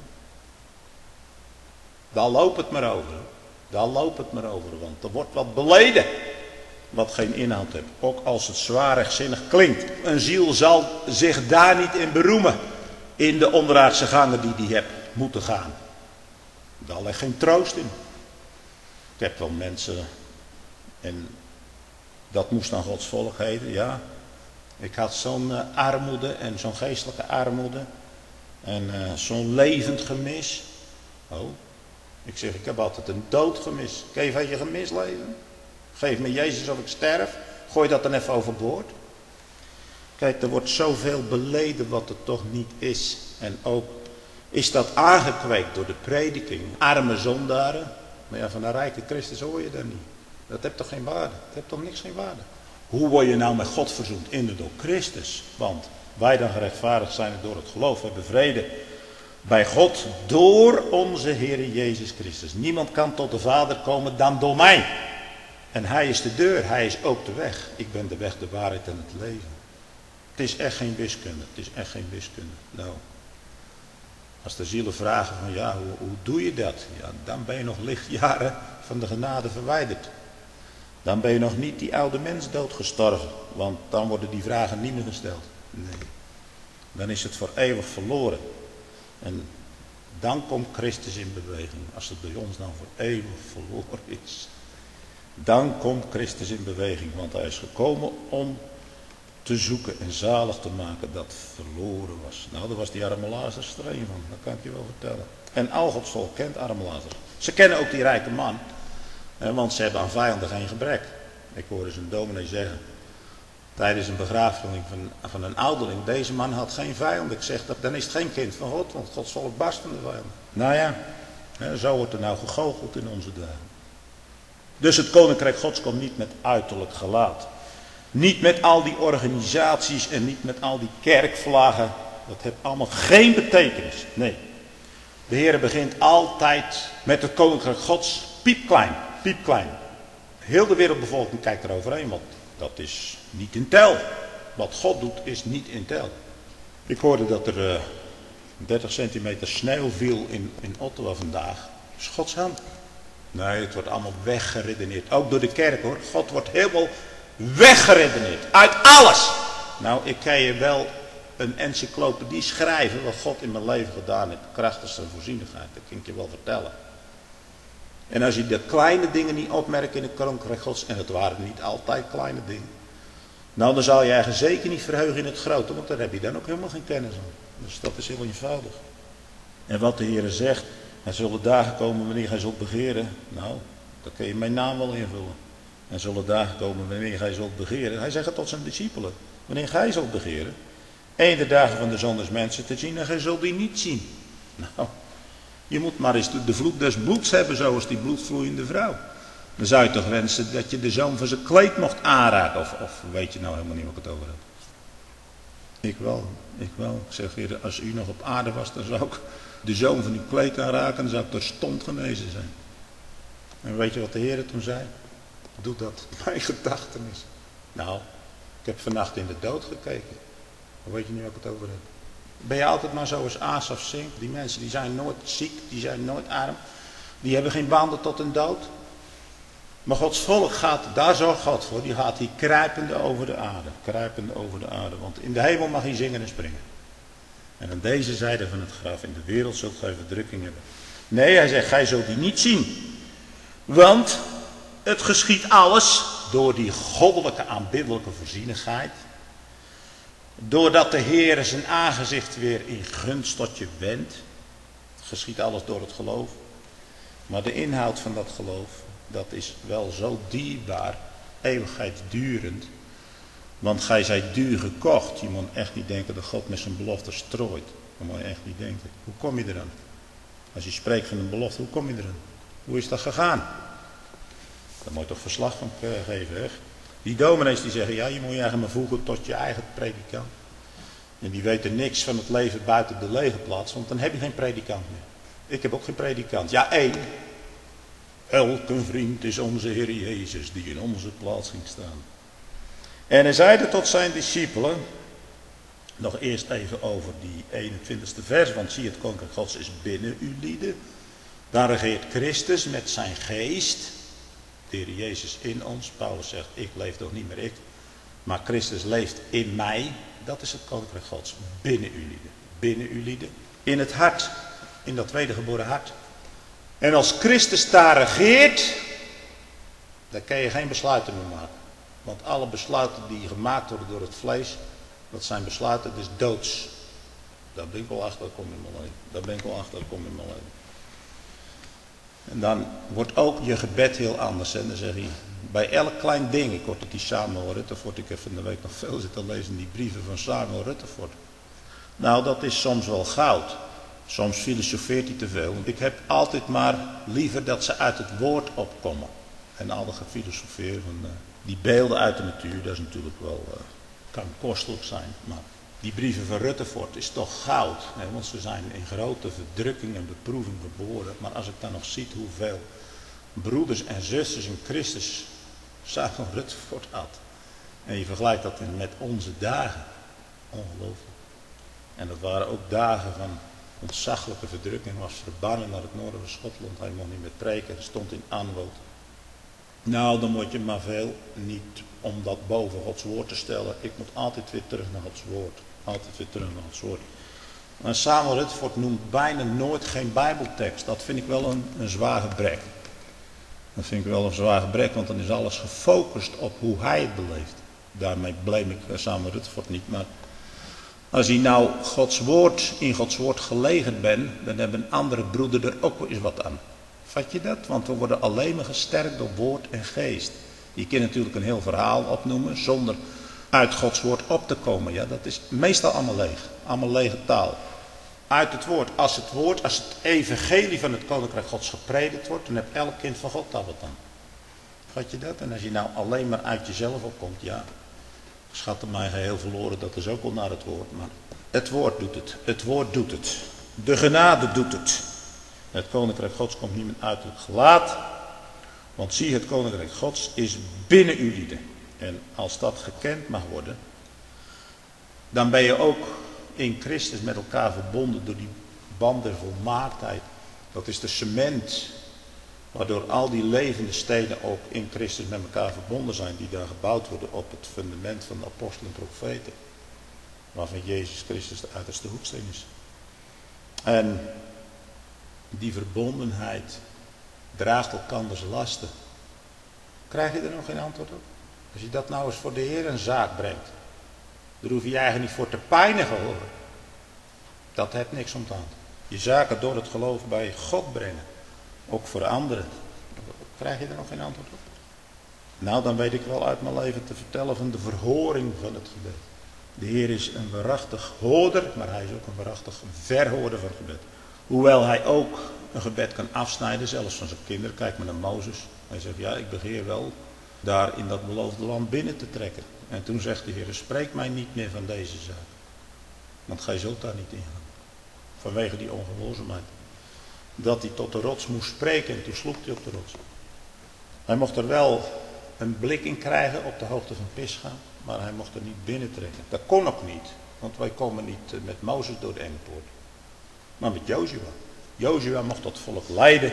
Daar loopt het maar over. Daar loopt het maar over. Want er wordt wat beleden. Wat geen inhoud heeft. Ook als het zwaar rechtzinnig klinkt. Een ziel zal zich daar niet in beroemen. In de onderaardse gangen die hij hebt moeten gaan. Daar ligt geen troost in. Ik heb wel mensen. En dat moest dan Gods volk heten. Ja. Ik had zo'n armoede. En zo'n geestelijke armoede. En zo'n levend gemis. Oh. Ik zeg, ik heb altijd een doodgemis. Geef je gemis leven? Geef me Jezus of ik sterf. Gooi dat dan even overboord. Kijk, er wordt zoveel beleden wat er toch niet is. En ook is dat aangekweekt door de prediking. Arme zondaren. Maar ja, van een rijke Christus hoor je dat niet. Dat heeft toch geen waarde? Dat heeft toch niks geen waarde? Hoe word je nou met God verzoend? In en door Christus. Want wij dan gerechtvaardigd zijn door het geloof hebben vrede bij God door onze Heer Jezus Christus. Niemand kan tot de Vader komen dan door mij. En hij is de deur, hij is ook de weg. Ik ben de weg, de waarheid en het leven. Het is echt geen wiskunde, het is echt geen wiskunde. Nou, als de zielen vragen van ja, hoe doe je dat? Ja, dan ben je nog lichtjaren van de genade verwijderd. Dan ben je nog niet die oude mens doodgestorven. Want dan worden die vragen niet meer gesteld. Nee, dan is het voor eeuwig verloren. En dan komt Christus in beweging. Als het bij ons dan voor eeuwig verloren is. Dan komt Christus in beweging. Want hij is gekomen om te zoeken en zalig te maken dat verloren was. Nou, daar was die arme Lazarus er een van. Dat kan ik je wel vertellen. En al Gods volk kent arme Lazarus. Ze kennen ook die rijke man. Want ze hebben aan vijanden geen gebrek. Ik hoorde eens een dominee zeggen. Tijdens een begrafenis van een ouderling. Deze man had geen vijand. Ik zeg, dan is het geen kind van God. Want Gods volk barst van de vijanden. Nou ja, zo wordt er nou gegoocheld in onze dagen. Dus het koninkrijk Gods komt niet met uiterlijk gelaat. Niet met al die organisaties en niet met al die kerkvlaggen. Dat heeft allemaal geen betekenis. Nee. De Heer begint altijd met het koninkrijk Gods piepklein. Piepklein. Heel de wereldbevolking kijkt er overheen. Want dat is niet in tel. Wat God doet is niet in tel. Ik hoorde dat er 30 centimeter sneeuw viel in Ottawa vandaag. Dat is Gods hand. Nee, het wordt allemaal weggeredeneerd. Ook door de kerk hoor. God wordt helemaal weggeredeneerd. Uit alles. Nou, ik kan je wel een encyclopedie schrijven. Wat God in mijn leven gedaan heeft. Krachtig zijn voorzienigheid. Dat kan ik je wel vertellen. En als je de kleine dingen niet opmerkt in het koninkrijk Gods. En het waren niet altijd kleine dingen. Nou, dan zal je eigenlijk zeker niet verheugen in het grote. Want daar heb je dan ook helemaal geen kennis aan. Dus dat is heel eenvoudig. En wat de Heer zegt. Er zullen dagen komen wanneer gij zult begeren. Nou, dan kun je mijn naam wel invullen. Er zullen dagen komen wanneer gij zult begeren. Hij zegt het tot zijn discipelen. Wanneer gij zult begeren. Eén de dagen van de zon des mensen te zien en gij zult die niet zien. Nou, je moet maar eens de vloed des bloeds hebben zoals die bloedvloeiende vrouw. Dan zou je toch wensen dat je de zoom van zijn kleed mocht aanraken. Of weet je nou helemaal niet wat ik het over heb. Ik wel. Ik zeg Heer, als u nog op aarde was, dan zou ik de zoom van uw kleed aanraken. Dan zou ik terstond genezen zijn. En weet je wat de Heer toen zei? Doe dat. Mijn gedachtenis. Nou, ik heb vannacht in de dood gekeken. Weet je niet wat ik het over heb? Ben je altijd maar zoals Asaf zingt? Die mensen die zijn nooit ziek, die zijn nooit arm. Die hebben geen banden tot een dood. Maar Gods volk gaat, daar zorgt God voor, die gaat hier kruipende over de aarde. Kruipende over de aarde, want in de hemel mag hij zingen en springen. En aan deze zijde van het graf in de wereld zult gij verdrukking hebben. Nee, hij zegt, gij zult die niet zien. Want het geschiet alles door die goddelijke aanbiddelijke voorzienigheid. Doordat de Heer zijn aangezicht weer in gunst tot je wendt. Het geschiet alles door het geloof. Maar de inhoud van dat geloof, dat is wel zo dierbaar, eeuwigheidsdurend. Want gij zijt duur gekocht. Je moet echt niet denken dat God met zijn belofte strooit. Dat moet je echt niet denken. Hoe kom je eraan? Als je spreekt van een belofte, hoe kom je eraan? Hoe is dat gegaan? Daar moet je toch verslag van geven, hè? Die dominees die zeggen, ja, je moet je eigenlijk maar voegen tot je eigen predikant. En die weten niks van het leven buiten de legerplaats, want dan heb je geen predikant meer. Ik heb ook geen predikant. Ja, één. Elke vriend is onze Heer Jezus die in onze plaats ging staan. En hij zeide tot zijn discipelen, nog eerst even over die 21ste vers, want zie, het koninkrijk Gods is binnen u lieden. Dan regeert Christus met zijn geest, de Heer Jezus in ons. Paulus zegt, ik leef toch niet meer ik, maar Christus leeft in mij. Dat is het koninkrijk Gods, binnen u lieden. Binnen u lieden, in het hart, in dat wedergeboren hart. En als Christus daar regeert, dan kan je geen besluiten meer maken. Want alle besluiten die gemaakt worden door het vlees, dat zijn besluiten des doods. Daar ben ik wel achter, dat komt in mijn leven. Daar ben ik wel achter, dat komt in mijn leven. En dan wordt ook je gebed heel anders. En dan zeg je, bij elk klein ding, ik hoorde die Samuel Rutherford, ik heb van de week nog veel zitten lezen, die brieven van Samuel Rutherford. Nou, dat is soms wel goud. Soms filosofeert hij te veel. Ik heb altijd maar liever dat ze uit het woord opkomen. En al dat gefilosofeer van die beelden uit de natuur, dat is natuurlijk wel, kan kostelijk zijn. Maar die brieven van Rutherford is toch goud. Hè? Want ze zijn in grote verdrukking en beproeving geboren. Maar als ik dan nog zie hoeveel broeders en zusters in Christus Samuel Rutherford had. En je vergelijkt dat met onze dagen. Ongelooflijk. En dat waren ook dagen van ontzaglijke verdrukking. Hij was verbannen naar het noorden van Schotland. Hij mocht niet meer preken. Hij stond in aanwoord. Nou, dan moet je maar veel niet om dat boven Gods woord te stellen. Ik moet altijd weer terug naar Gods woord. Altijd weer terug naar Gods woord. Maar Samuel Rutherford noemt bijna nooit geen bijbeltekst. Dat vind ik wel een zwaar gebrek. Dat vind ik wel een zwaar gebrek, want dan is alles gefocust op hoe hij het beleeft. Daarmee blame ik Samuel Rutherford niet, maar als hij nou in Gods woord gelegerd bent, dan hebben een andere broeder er ook wel eens wat aan. Vat je dat? Want we worden alleen maar gesterkt door woord en geest. Je kunt natuurlijk een heel verhaal opnoemen zonder uit Gods woord op te komen. Ja, dat is meestal allemaal leeg. Allemaal lege taal. Uit het woord. Als het evangelie van het koninkrijk Gods gepredikt wordt, dan heeft elk kind van God dat wat aan. Vat je dat? En als je nou alleen maar uit jezelf opkomt, ja, schatte mij geheel verloren, dat is ook wel naar het woord. Maar het woord doet het. Het woord doet het. De genade doet het. Het koninkrijk Gods komt niet met uiterlijk gelaat. Want zie, het koninkrijk Gods is binnen u lieden. En als dat gekend mag worden, dan ben je ook in Christus met elkaar verbonden door die band der volmaaktheid. Dat is de cement waardoor al die levende stenen ook in Christus met elkaar verbonden zijn. Die daar gebouwd worden op het fundament van de apostelen en profeten. Waarvan Jezus Christus de uiterste hoeksteen is. En die verbondenheid draagt elkanders lasten. Krijg je er nog geen antwoord op? Als je dat nou eens voor de Heer een zaak brengt. Daar hoef je eigenlijk niet voor te pijnigen hoor. Dat heeft niks om te hand. Je zaken door het geloof bij God brengen. Ook voor anderen. Krijg je er nog geen antwoord op? Nou, dan weet ik wel uit mijn leven te vertellen van de verhoring van het gebed. De Heer is een waarachtig hoorder, maar hij is ook een waarachtig verhoorder van het gebed. Hoewel hij ook een gebed kan afsnijden, zelfs van zijn kinderen. Kijk maar naar Mozes. Hij zegt, ja, ik begeer wel daar in dat beloofde land binnen te trekken. En toen zegt de Heer, spreek mij niet meer van deze zaak. Want gij zult daar niet in gaan. Vanwege die ongehoorzaamheid. Dat hij tot de rots moest spreken en toen sloeg hij op de rots. Hij mocht er wel een blik in krijgen op de hoogte van Pisga, maar hij mocht er niet binnentrekken. Dat kon ook niet. Want wij komen niet met Mozes door de enge poort. Maar met Jozua. Jozua mocht dat volk leiden.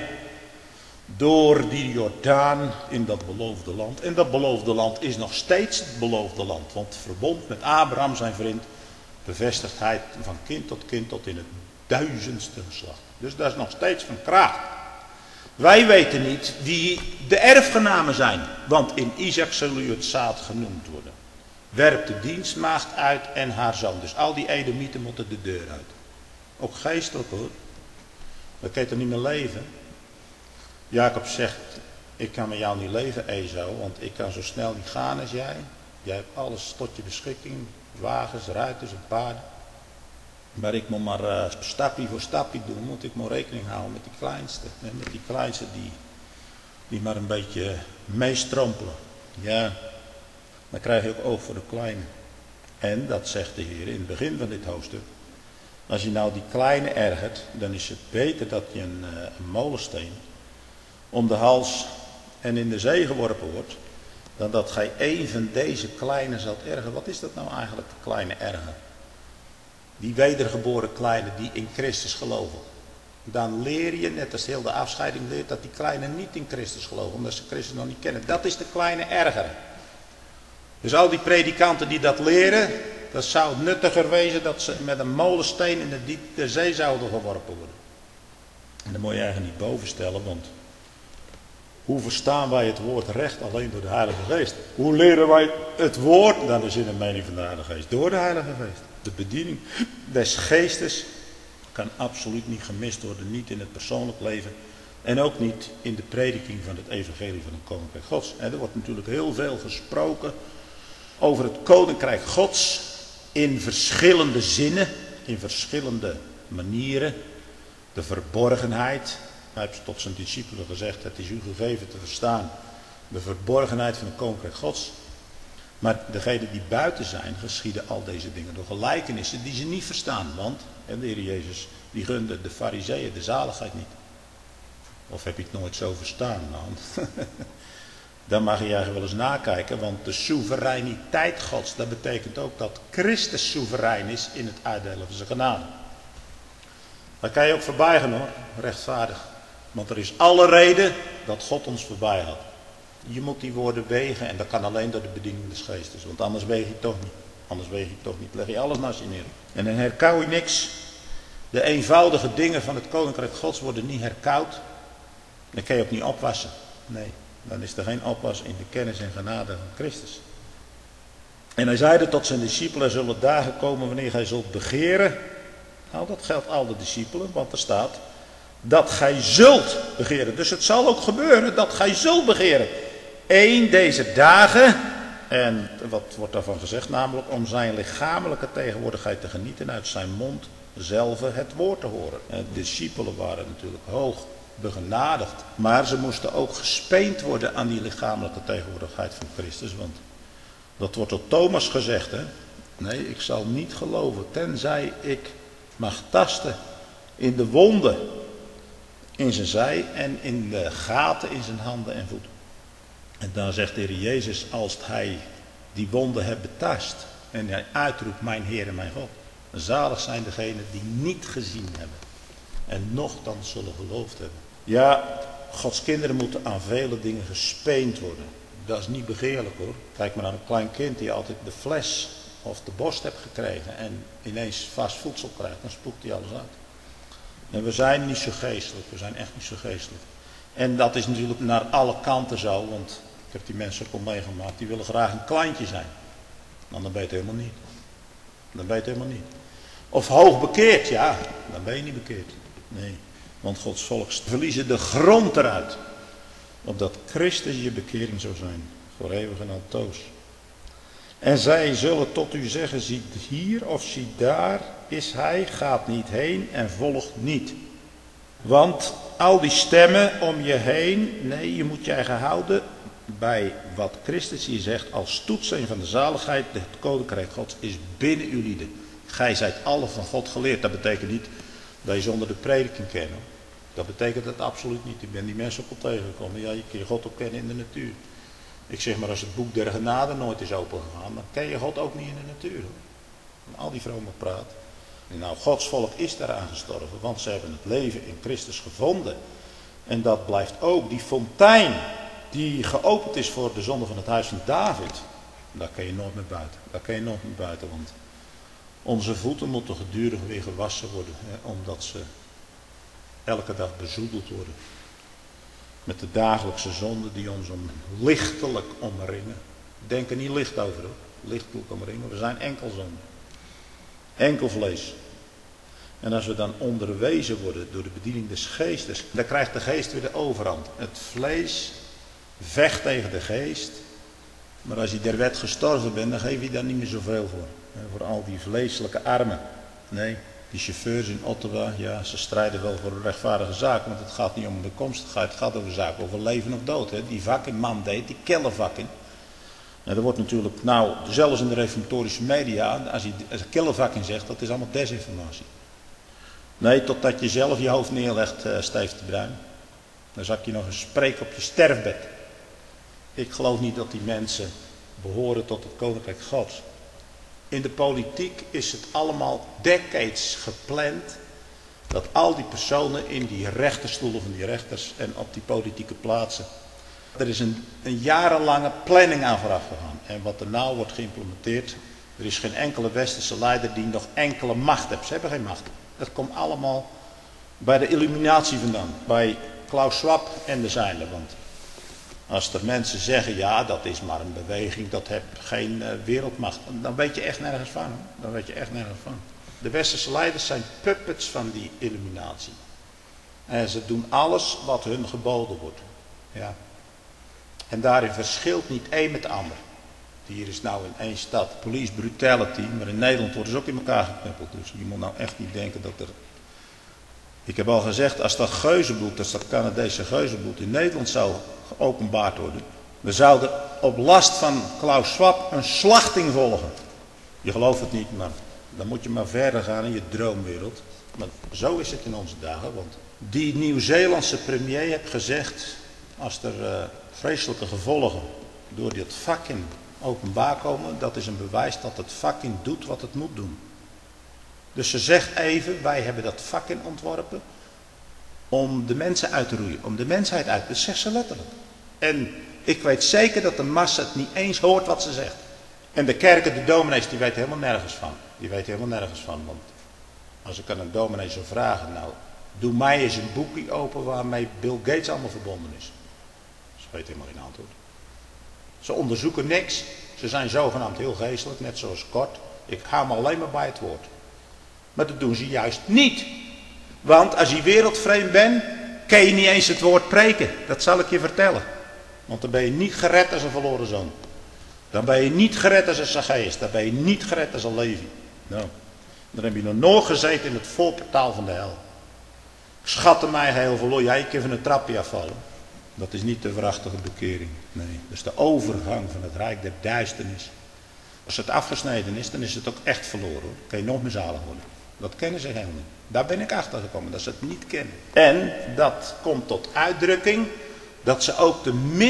Door die Jordaan in dat beloofde land. En dat beloofde land is nog steeds het beloofde land. Want het verbond met Abraham zijn vriend bevestigt hij van kind tot in het 1000ste geslacht. Dus dat is nog steeds van kracht. Wij weten niet wie de erfgenamen zijn. Want in Isaac zal u het zaad genoemd worden. Werpt de dienstmaagd uit en haar zoon. Dus al die Edomieten moeten de deur uit. Ook geestelijk hoor. Dan kan je toch niet meer leven. Jacob zegt, ik kan met jou niet leven, Esau, want ik kan zo snel niet gaan als jij. Jij hebt alles tot je beschikking, wagens, ruiters en paarden. Maar ik moet maar stapje voor stapje doen, moet ik maar rekening houden met die kleinste. En met die kleinste die maar een beetje meestrompelen. Ja, dan krijg je ook oog voor de kleine. En, dat zegt de Heer in het begin van dit hoofdstuk. Als je nou die kleine ergert, dan is het beter dat je een molensteen om de hals en in de zee geworpen wordt, dan dat gij een van deze kleine zult ergeren. Wat is dat nou eigenlijk, de kleine erger? Die wedergeboren kleine die in Christus geloven. Dan leer je, net als heel de afscheiding leert, dat die kleine niet in Christus geloven, omdat ze Christus nog niet kennen. Dat is de kleine erger. Dus al die predikanten die dat leren, dat zou nuttiger wezen dat ze met een molensteen in de zee zouden geworpen worden. En dat moet je eigenlijk niet bovenstellen, want hoe verstaan wij het woord recht alleen door de Heilige Geest? Hoe leren wij het woord? Dat is in de mening van de Heilige Geest. Door de Heilige Geest. De bediening des Geestes kan absoluut niet gemist worden. Niet in het persoonlijk leven. En ook niet in de prediking van het evangelie van het Koninkrijk Gods. En er wordt natuurlijk heel veel gesproken over het Koninkrijk Gods. In verschillende zinnen. In verschillende manieren. De verborgenheid. Hij heeft tot zijn discipelen gezegd, het is u gegeven te verstaan de verborgenheid van het Koninkrijk Gods. Maar degenen die buiten zijn, geschieden al deze dingen door gelijkenissen die ze niet verstaan. Want de Heer Jezus, die gunde de Farizeeën de zaligheid niet. Of heb je het nooit zo verstaan? Nou, dan mag je eigenlijk wel eens nakijken, want de soevereiniteit Gods, dat betekent ook dat Christus soeverein is in het uitdelen van zijn genade. Daar kan je ook voorbij gaan hoor, rechtvaardig. Want er is alle reden dat God ons voorbij had. Je moet die woorden wegen en dat kan alleen door de bediening des Geestes. Want anders weeg je het toch niet. Anders weeg je het toch niet. Leg je alles naast je neer. En dan herkauw je niks. De eenvoudige dingen van het Koninkrijk Gods worden niet herkauwd. Dan kan je ook niet opwassen. Nee, dan is er geen opwas in de kennis en genade van Christus. En hij zeide tot zijn discipelen, er zullen dagen komen wanneer gij zult begeren. Nou, dat geldt al de discipelen, want er staat dat gij zult begeren. Dus het zal ook gebeuren dat gij zult begeren. Eén deze dagen, en wat wordt daarvan gezegd, namelijk om zijn lichamelijke tegenwoordigheid te genieten, uit zijn mond zelf het woord te horen. En de discipelen waren natuurlijk hoog begenadigd, maar ze moesten ook gespeend worden aan die lichamelijke tegenwoordigheid van Christus, want dat wordt door Thomas gezegd, hè? Nee, ik zal niet geloven, tenzij ik mag tasten in de wonden in zijn zij en in de gaten in zijn handen en voeten. En dan zegt de Heer Jezus, als hij die wonden heeft betast en hij uitroept, mijn Heer en mijn God, zalig zijn degenen die niet gezien hebben en nochtans zullen geloofd hebben. Ja, Gods kinderen moeten aan vele dingen gespeend worden. Dat is niet begeerlijk hoor. Kijk maar naar een klein kind die altijd de fles of de borst heeft gekregen en ineens vast voedsel krijgt, dan spoekt hij alles uit. En we zijn niet zo geestelijk, we zijn echt niet zo geestelijk. En dat is natuurlijk naar alle kanten zo, want ik heb die mensen ook al meegemaakt, die willen graag een kleintje zijn. Nou, dan ben je het helemaal niet. Dan ben je het helemaal niet. Of hoog bekeerd, ja, dan ben je niet bekeerd. Nee, want Gods volk verliezen de grond eruit. Opdat Christus je bekering zou zijn, voor eeuwig en altoos. En zij zullen tot u zeggen, zie hier of zie daar is hij, gaat niet heen en volgt niet. Want al die stemmen om je heen, nee, je moet je eigen houden bij wat Christus hier zegt, als toetsing van de zaligheid, het koninkrijk Gods is binnen uw lieden. Gij zijt alle van God geleerd. Dat betekent niet dat je zonder de prediking kent. Dat betekent het absoluut niet. Ik ben die mensen ook al tegengekomen. Ja, je kunt God ook kennen in de natuur. Ik zeg maar, als het boek der genade nooit is opengegaan, dan ken je God ook niet in de natuur. Hoor. En al die vrome praat. En nou, Gods volk is daaraan gestorven, want ze hebben het leven in Christus gevonden. En dat blijft ook die fontein die geopend is voor de zonde van het huis van David. Daar kan je nooit meer buiten. Daar kan je nooit meer buiten, want onze voeten moeten gedurig weer gewassen worden. Omdat ze elke dag bezoedeld worden. Met de dagelijkse zonden die ons lichtelijk omringen. Denk er niet licht over hoor. Lichtelijk omringen. We zijn enkel zonde. Enkel vlees. En als we dan onderwezen worden door de bediening des geestes, dan krijgt de geest weer de overhand. Het vlees vecht tegen de geest. Maar als je der wet gestorven bent, dan geef je daar niet meer zoveel voor. Voor al die vleeselijke armen. Nee, die chauffeurs in Ottawa, ja, ze strijden wel voor een rechtvaardige zaak. Want het gaat niet om de komstigheid, het gaat over zaken over leven of dood. Hè. Die vakken, man deed, die kellervakken. En er wordt natuurlijk, nou, zelfs in de reformatorische media, als je kellervakken zegt, dat is allemaal desinformatie. Nee, totdat je zelf je hoofd neerlegt, Steve de Bruin. Dan zal ik je nog eens spreken op je sterfbed. Ik geloof niet dat die mensen behoren tot het koninkrijk Gods. In de politiek is het allemaal decades gepland. Dat al die personen in die rechterstoelen van die rechters en op die politieke plaatsen. Er is een jarenlange planning aan vooraf gegaan. En wat er nou wordt geïmplementeerd. Er is geen enkele westerse leider die nog enkele macht heeft. Ze hebben geen macht. Dat komt allemaal bij de illuminatie vandaan. Bij Klaus Schwab en de zijnen. Want als er mensen zeggen, ja, dat is maar een beweging, dat heeft geen wereldmacht. Dan weet je echt nergens van. Hoor. Dan weet je echt nergens van. De westerse leiders zijn puppets van die illuminatie. En ze doen alles wat hun geboden wordt. Ja. En daarin verschilt niet één met de ander. Hier is nou in één stad police brutality, maar in Nederland worden ze ook in elkaar geknuppeld. Dus je moet nou echt niet denken dat er... Ik heb al gezegd, als dat geuzenbloed, als dat Canadese geuzenbloed in Nederland zou geopenbaard worden, we zouden op last van Klaus Schwab een slachting volgen. Je gelooft het niet, maar dan moet je maar verder gaan in je droomwereld. Maar zo is het in onze dagen, want die Nieuw-Zeelandse premier heeft gezegd, als er vreselijke gevolgen door dit fucking openbaar komen, dat is een bewijs dat het fucking doet wat het moet doen. Dus ze zegt even, wij hebben dat fucking ontworpen om de mensen uit te roeien, om de mensheid uit te... Dat zegt ze letterlijk. En ik weet zeker dat de massa het niet eens hoort wat ze zegt. En de kerken, de dominees, die weten helemaal nergens van. Die weten helemaal nergens van, want als ik aan een dominee zou vragen, nou, doe mij eens een boekje open waarmee Bill Gates allemaal verbonden is. Ze weten helemaal geen antwoord. Ze onderzoeken niks. Ze zijn zogenaamd heel geestelijk, net zoals Kort. Ik hou me alleen maar bij het woord. Maar dat doen ze juist niet. Want als je wereldvreemd bent, kan je niet eens het woord preken. Dat zal ik je vertellen. Want dan ben je niet gered als een verloren zoon. Dan ben je niet gered als een Zacchaeus. Dan ben je niet gered als een Levi. Nou, dan heb je nog nooit gezeten in het voorportaal van de hel. Schatte mij heel veel. Jij kan van een trapje afvallen. Dat is niet de waarachtige bekering. Nee, dat is de overgang van het rijk der duisternis. Als het afgesneden is, dan is het ook echt verloren. Dan kan je nog meer zalig worden. Dat kennen ze helemaal niet. Daar ben ik achter gekomen, dat ze het niet kennen. En dat komt tot uitdrukking dat ze ook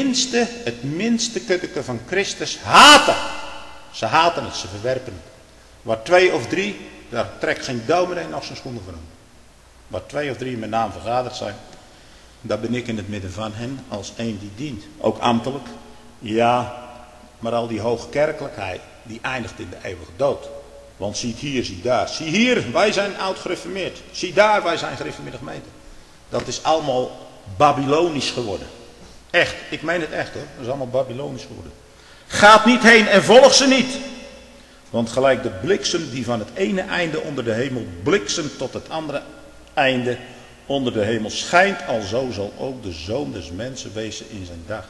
het minste kutteke van Christus haten. Ze haten het, ze verwerpen het. Waar 2 of 3, daar trekt geen dominee nog zijn schoenen van om. Waar 2 of 3 in mijn naam vergaderd zijn, daar ben ik in het midden van hen als één die dient. Ook ambtelijk. Ja, maar al die hoogkerkelijkheid, die eindigt in de eeuwige dood. Want zie hier, zie daar. Zie hier, wij zijn oud gereformeerd. Zie daar, wij zijn gereformeerde gemeente. Dat is allemaal Babylonisch geworden. Echt, ik meen het echt hoor. Dat is allemaal Babylonisch geworden. Gaat niet heen en volg ze niet. Want gelijk de bliksem die van het ene einde onder de hemel bliksemt tot het andere einde onder de hemel schijnt, alzo zal ook de Zoon des Mensen wezen in zijn dag.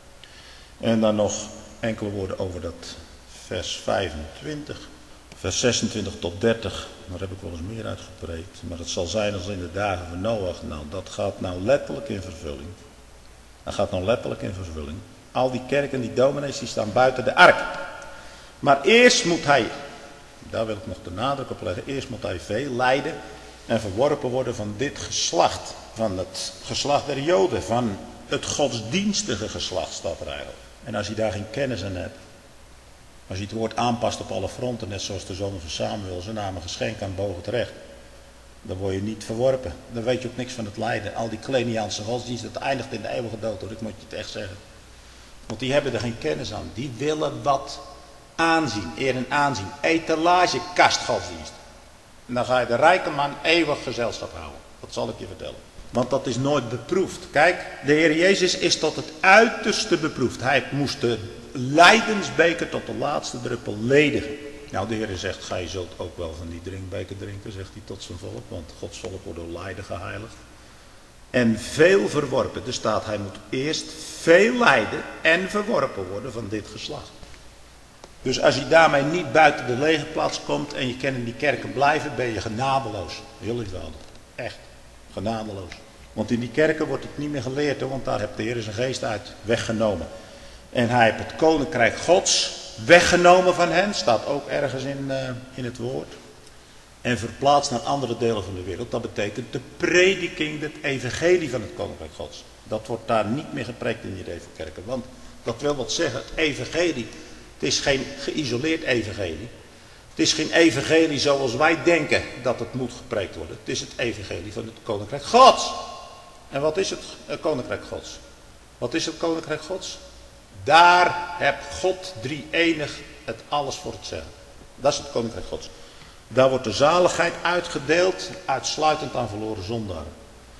En dan nog enkele woorden over dat vers 25. Vers 26 tot 30, daar heb ik wel eens meer uitgepreekt. Maar het zal zijn als in de dagen van Noach. Nou, dat gaat nou letterlijk in vervulling. Dat gaat nou letterlijk in vervulling. Al die kerken, die dominees, die staan buiten de ark. Maar eerst moet hij, daar wil ik nog de nadruk op leggen, eerst moet hij veel lijden en verworpen worden van dit geslacht. Van het geslacht der Joden, van het godsdienstige geslacht staat er eigenlijk. En als je daar geen kennis aan hebt, Als je het woord aanpast op alle fronten, net zoals de zoon van Samuel zijn naam een geschenk aan boven terecht, dan word je niet verworpen. Dan weet je ook niks van het lijden. Al die Kleniaanse godsdienst, dat eindigt in de eeuwige dood, hoor. Ik moet je het echt zeggen. Want die hebben er geen kennis aan. Die willen wat aanzien, eer en aanzien. Etalagekast godsdienst. En dan ga je de rijke man eeuwig gezelschap houden. Dat zal ik je vertellen. Want dat is nooit beproefd. Kijk, de Heer Jezus is tot het uiterste beproefd. Hij moest de lijdensbeker tot de laatste druppel ledigen. Nou, de Heer zegt, gij zult ook wel van die drinkbeker drinken, zegt hij tot zijn volk. Want Gods volk wordt door lijden geheiligd. En veel verworpen. Er staat, hij moet eerst veel lijden en verworpen worden van dit geslacht. Dus als je daarmee niet buiten de legerplaats komt en je kan in die kerken blijven, ben je genadeloos. Jullie wel. Echt. Genadeloos. Want in die kerken wordt het niet meer geleerd, hoor, want daar heeft de Heer zijn geest uit weggenomen. En hij heeft het koninkrijk Gods weggenomen van hen, staat ook ergens in het woord. En verplaatst naar andere delen van de wereld. Dat betekent de prediking, het evangelie van het koninkrijk Gods. Dat wordt daar niet meer gepreekt in die evangeliekerken. Want dat wil wat zeggen, het evangelie, het is geen geïsoleerd evangelie. Het is geen evangelie zoals wij denken dat het moet gepreekt worden. Het is het evangelie van het koninkrijk Gods. En wat is het koninkrijk Gods? Wat is het koninkrijk Gods? Daar heb God drie-enig het alles voor het zeggen. Dat is het koninkrijk Gods. Daar wordt de zaligheid uitgedeeld, uitsluitend aan verloren zondaren.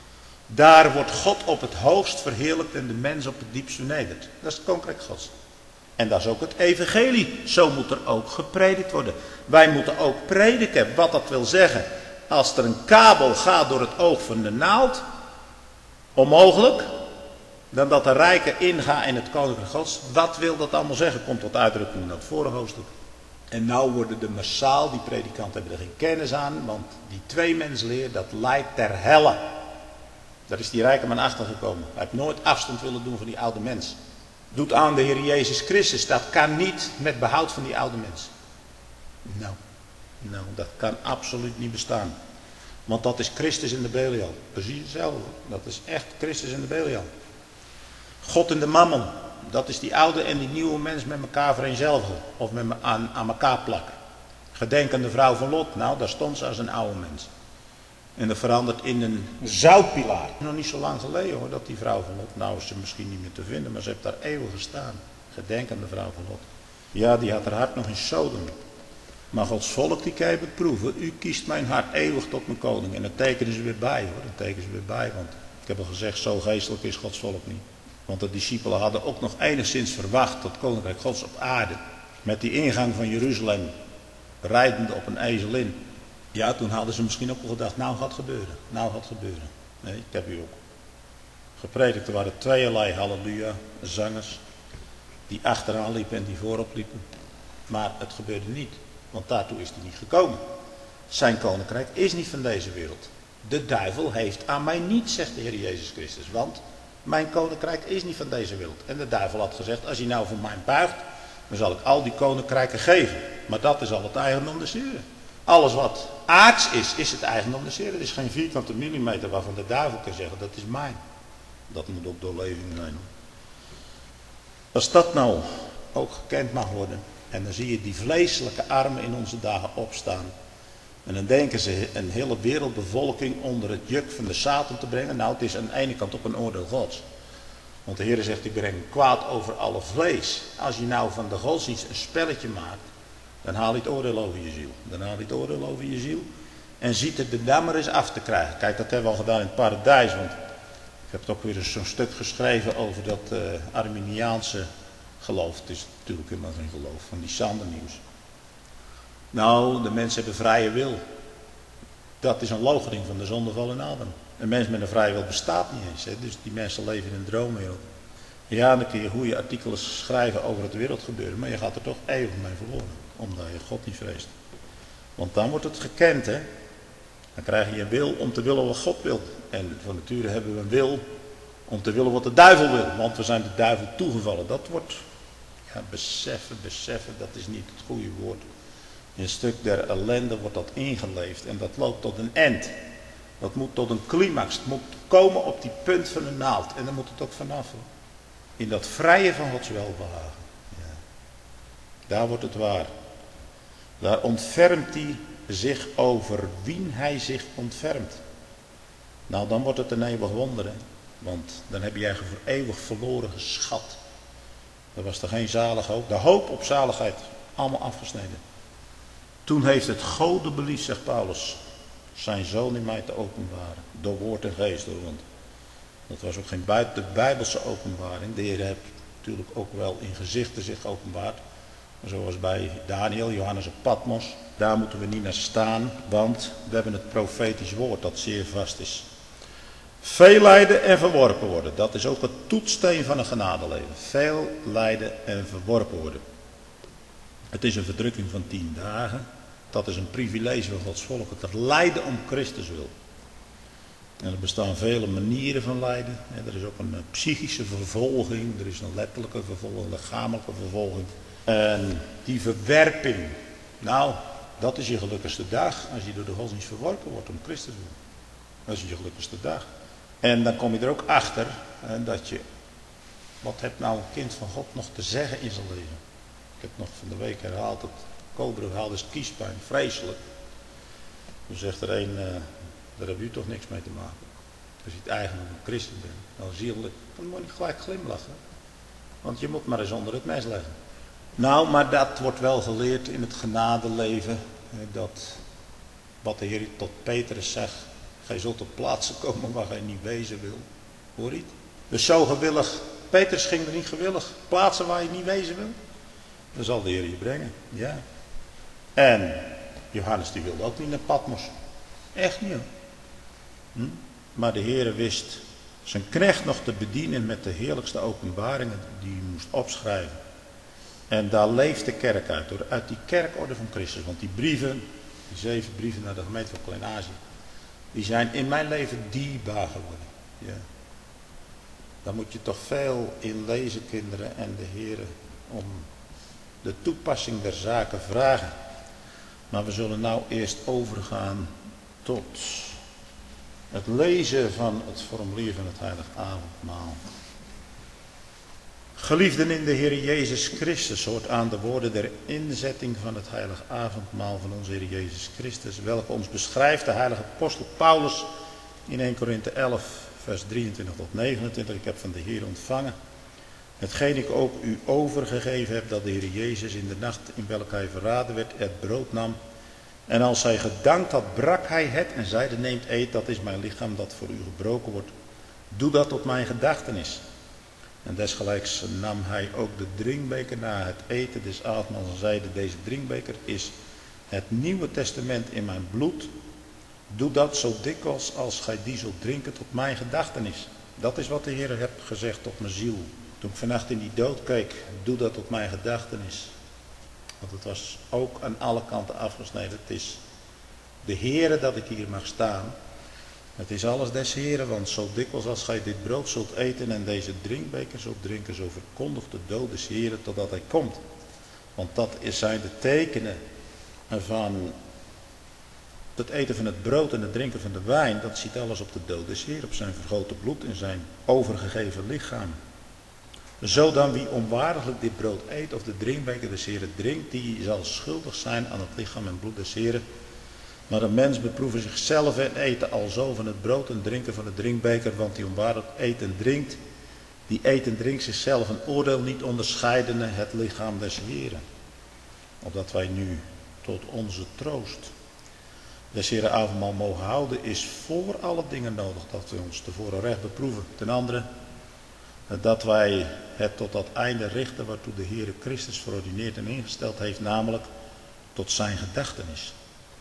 Daar wordt God op het hoogst verheerlijkt en de mens op het diepst vernederd. Dat is het koninkrijk Gods. En dat is ook het evangelie. Zo moet er ook gepredikt worden. Wij moeten ook prediken. Wat dat wil zeggen. Als er een kabel gaat door het oog van de naald. Onmogelijk. Dan dat de rijken ingaan in het koninkrijk Gods. Wat wil dat allemaal zeggen? Komt tot uitdrukking in het vorige hoofdstuk. En nou worden er massaal, die predikanten hebben er geen kennis aan. Want die tweemensleer, dat leidt ter helle. Daar is die rijke man achter gekomen. Hij heeft nooit afstand willen doen van die oude mens. Doet aan de Heer Jezus Christus. Dat kan niet met behoud van die oude mens. Nou, dat kan absoluut niet bestaan. Want dat is Christus in de Belial. Precies hetzelfde. Dat is echt Christus in de Belial. God in de mammon. Dat is die oude en die nieuwe mens met elkaar vereenzelvigen. Of aan elkaar plakken. Gedenk aan de vrouw van Lot. Nou, daar stond ze als een oude mens. En dat verandert in een zoutpilaar. Nog niet zo lang geleden hoor, dat die vrouw van Lot, nou is ze misschien niet meer te vinden, maar ze heeft daar eeuwig gestaan. Gedenk aan de vrouw van Lot. Ja, die had haar hart nog in Sodom. Maar Gods volk die kan je beproeven. U kiest mijn hart eeuwig tot mijn koning. En dan tekenen ze weer bij hoor, dan tekenen ze weer bij. Want ik heb al gezegd, zo geestelijk is Gods volk niet. Want de discipelen hadden ook nog enigszins verwacht dat koninkrijk Gods op aarde. Met die ingang van Jeruzalem, rijdende op een ezelin. Ja, toen hadden ze misschien ook wel gedacht, nou gaat gebeuren. Nou gaat gebeuren. Nee, ik heb u ook gepredikt. Er waren tweeërlei halleluja zangers. Die achteraan liepen en die voorop liepen. Maar het gebeurde niet. Want daartoe is hij niet gekomen. Zijn koninkrijk is niet van deze wereld. De duivel heeft aan mij niet, zegt de Heer Jezus Christus. Want mijn koninkrijk is niet van deze wereld. En de duivel had gezegd, als hij nou voor mij buigt, dan zal ik al die koninkrijken geven. Maar dat is al het eigendom des Heren. Alles wat aards is het eigendom des Heren. Het is geen vierkante millimeter waarvan de duivel kan zeggen, dat is mijn. Dat moet ook doorleving zijn. Als dat nou ook gekend mag worden. En dan zie je die vleeselijke armen in onze dagen opstaan. En dan denken ze een hele wereldbevolking onder het juk van de Satan te brengen. Nou, het is aan de ene kant ook een oordeel Gods. Want de Heer zegt, ik breng kwaad over alle vlees. Als je nou van de godsdienst een spelletje maakt, dan haal je het oordeel over je ziel. Dan haal je het oordeel over je ziel. En ziet er de dammer eens af te krijgen. Kijk, dat hebben we al gedaan in het paradijs. Want ik heb ook weer eens zo'n stuk geschreven over dat Arminiaanse geloof. Het is natuurlijk helemaal geen geloof. Van die Sandernieuws. Nou, de mensen hebben vrije wil. Dat is een loochening van de zondeval in Adam. Een mens met een vrije wil bestaat niet eens. Hè? Dus die mensen leven in een droomwereld. Ja, dan kun je goede artikelen schrijven over het wereldgebeuren. Maar je gaat er toch eeuwig mee verloren. Omdat je God niet vreest. Want dan wordt het gekend. Hè? Dan krijg je een wil om te willen wat God wil. En van nature hebben we een wil om te willen wat de duivel wil. Want we zijn de duivel toegevallen. Dat wordt, ja, beseffen, dat is niet het goede woord. In een stuk der ellende wordt dat ingeleefd. En dat loopt tot een eind. Dat moet tot een climax. Het moet komen op die punt van de naald. En dan moet het ook vanaf. In dat vrije van Gods welbehagen. Ja. Daar wordt het waar. Daar ontfermt hij zich over wien hij zich ontfermt. Nou, dan wordt het een eeuwig wonder. Hè? Want dan heb je eigenlijk voor eeuwig verloren geschat. Er was er geen zalig hoop. De hoop op zaligheid. Allemaal afgesneden. Toen heeft het Gode beliefd, zegt Paulus, zijn zoon in mij te openbaren. Door woord en geest. Want dat was ook geen de Bijbelse openbaring. De Heer heeft natuurlijk ook wel in gezichten zich openbaard. Zoals bij Daniel, Johannes op Patmos. Daar moeten we niet naar staan, want we hebben het profetisch woord dat zeer vast is. Veel lijden en verworpen worden. Dat is ook het toetssteen van een genadeleven. Veel lijden en verworpen worden. Het is een verdrukking van 10 dagen. Dat is een privilege van Gods volk. Het lijden om Christus wil. En er bestaan vele manieren van lijden. Er is ook een psychische vervolging. Er is een letterlijke vervolging, een lichamelijke vervolging. En die verwerping. Nou, dat is je gelukkigste dag. Als je door de godsdienst verworpen wordt om Christus wil. Dat is je gelukkigste dag. En dan kom je er ook achter dat je... Wat heeft nou een kind van God nog te zeggen in zijn leven? Ik heb nog van de week herhaald dat Koberug haalde is kiespijn. Vreselijk. Toen zegt er een, daar heb u toch niks mee te maken. Als je het eigenlijk een christen bent. Dan zielelijk. Dan moet je niet gelijk glimlachen. Want je moet maar eens onder het mes leggen. Nou, maar dat wordt wel geleerd in het genadeleven. Dat wat de Heer tot Petrus zegt. Gij zult op plaatsen komen waar gij niet wezen wil. Hoor je het? Dus zo gewillig. Petrus ging er niet gewillig. Plaatsen waar je niet wezen wil. Dan zal de Heer je brengen. Ja. En Johannes die wilde ook niet naar Patmos. Echt niet hoor. Maar de Heer wist zijn knecht nog te bedienen met de heerlijkste openbaringen die hij moest opschrijven. En daar leeft de kerk uit. Uit die kerkorde van Christus. Want die brieven, die 7 brieven naar de gemeente van Klein-Azië. Die zijn in mijn leven dierbaar geworden. Ja. Daar moet je toch veel in lezen, kinderen, en de Heer om de toepassing der zaken vragen. Maar we zullen nou eerst overgaan tot het lezen van het formulier van het Heilig Avondmaal. Geliefden in de Heer Jezus Christus, hoort aan de woorden der inzetting van het Heilig Avondmaal van onze Heer Jezus Christus, welke ons beschrijft de heilige apostel Paulus in 1 Korinthe 11, vers 23 tot 29. Ik heb van de Heer ontvangen hetgeen ik ook u overgegeven heb, dat de Heer Jezus in de nacht in welke hij verraden werd, het brood nam. En als hij gedankt had, brak hij het en zeide, neemt, eet, dat is mijn lichaam dat voor u gebroken wordt. Doe dat tot mijn gedachtenis. En desgelijks nam hij ook de drinkbeker na het eten des avondmaals en zeide, deze drinkbeker is het Nieuwe Testament in mijn bloed. Doe dat zo dikwijls als gij die zult drinken tot mijn gedachtenis. Dat is wat de Heer heeft gezegd tot mijn ziel. Toen ik vannacht in die dood keek, doe dat tot mijn gedachtenis. Want het was ook aan alle kanten afgesneden. Het is de Heere dat ik hier mag staan. Het is alles des Heeren, want zo dikwijls als gij dit brood zult eten en deze drinkbeker zult drinken, zo verkondigt de dood des Heeren totdat hij komt. Want dat zijn de tekenen van het eten van het brood en het drinken van de wijn. Dat ziet alles op de dood des Heeren, op zijn vergoten bloed en zijn overgegeven lichaam. Zo dan wie onwaardiglijk dit brood eet of de drinkbeker des Heeren drinkt, die zal schuldig zijn aan het lichaam en bloed des Heeren. Maar een mens beproeven zichzelf en eten alzo van het brood en drinken van de drinkbeker, want die onwaardig eet en drinkt, die eet en drinkt zichzelf een oordeel niet onderscheidende het lichaam des Heeren. Opdat wij nu tot onze troost des Heeren avondmaal mogen houden, is voor alle dingen nodig dat we ons tevoren recht beproeven. Ten andere, dat wij het tot dat einde richten waartoe de Heere Christus verordineerd en ingesteld heeft, namelijk tot zijn gedachtenis.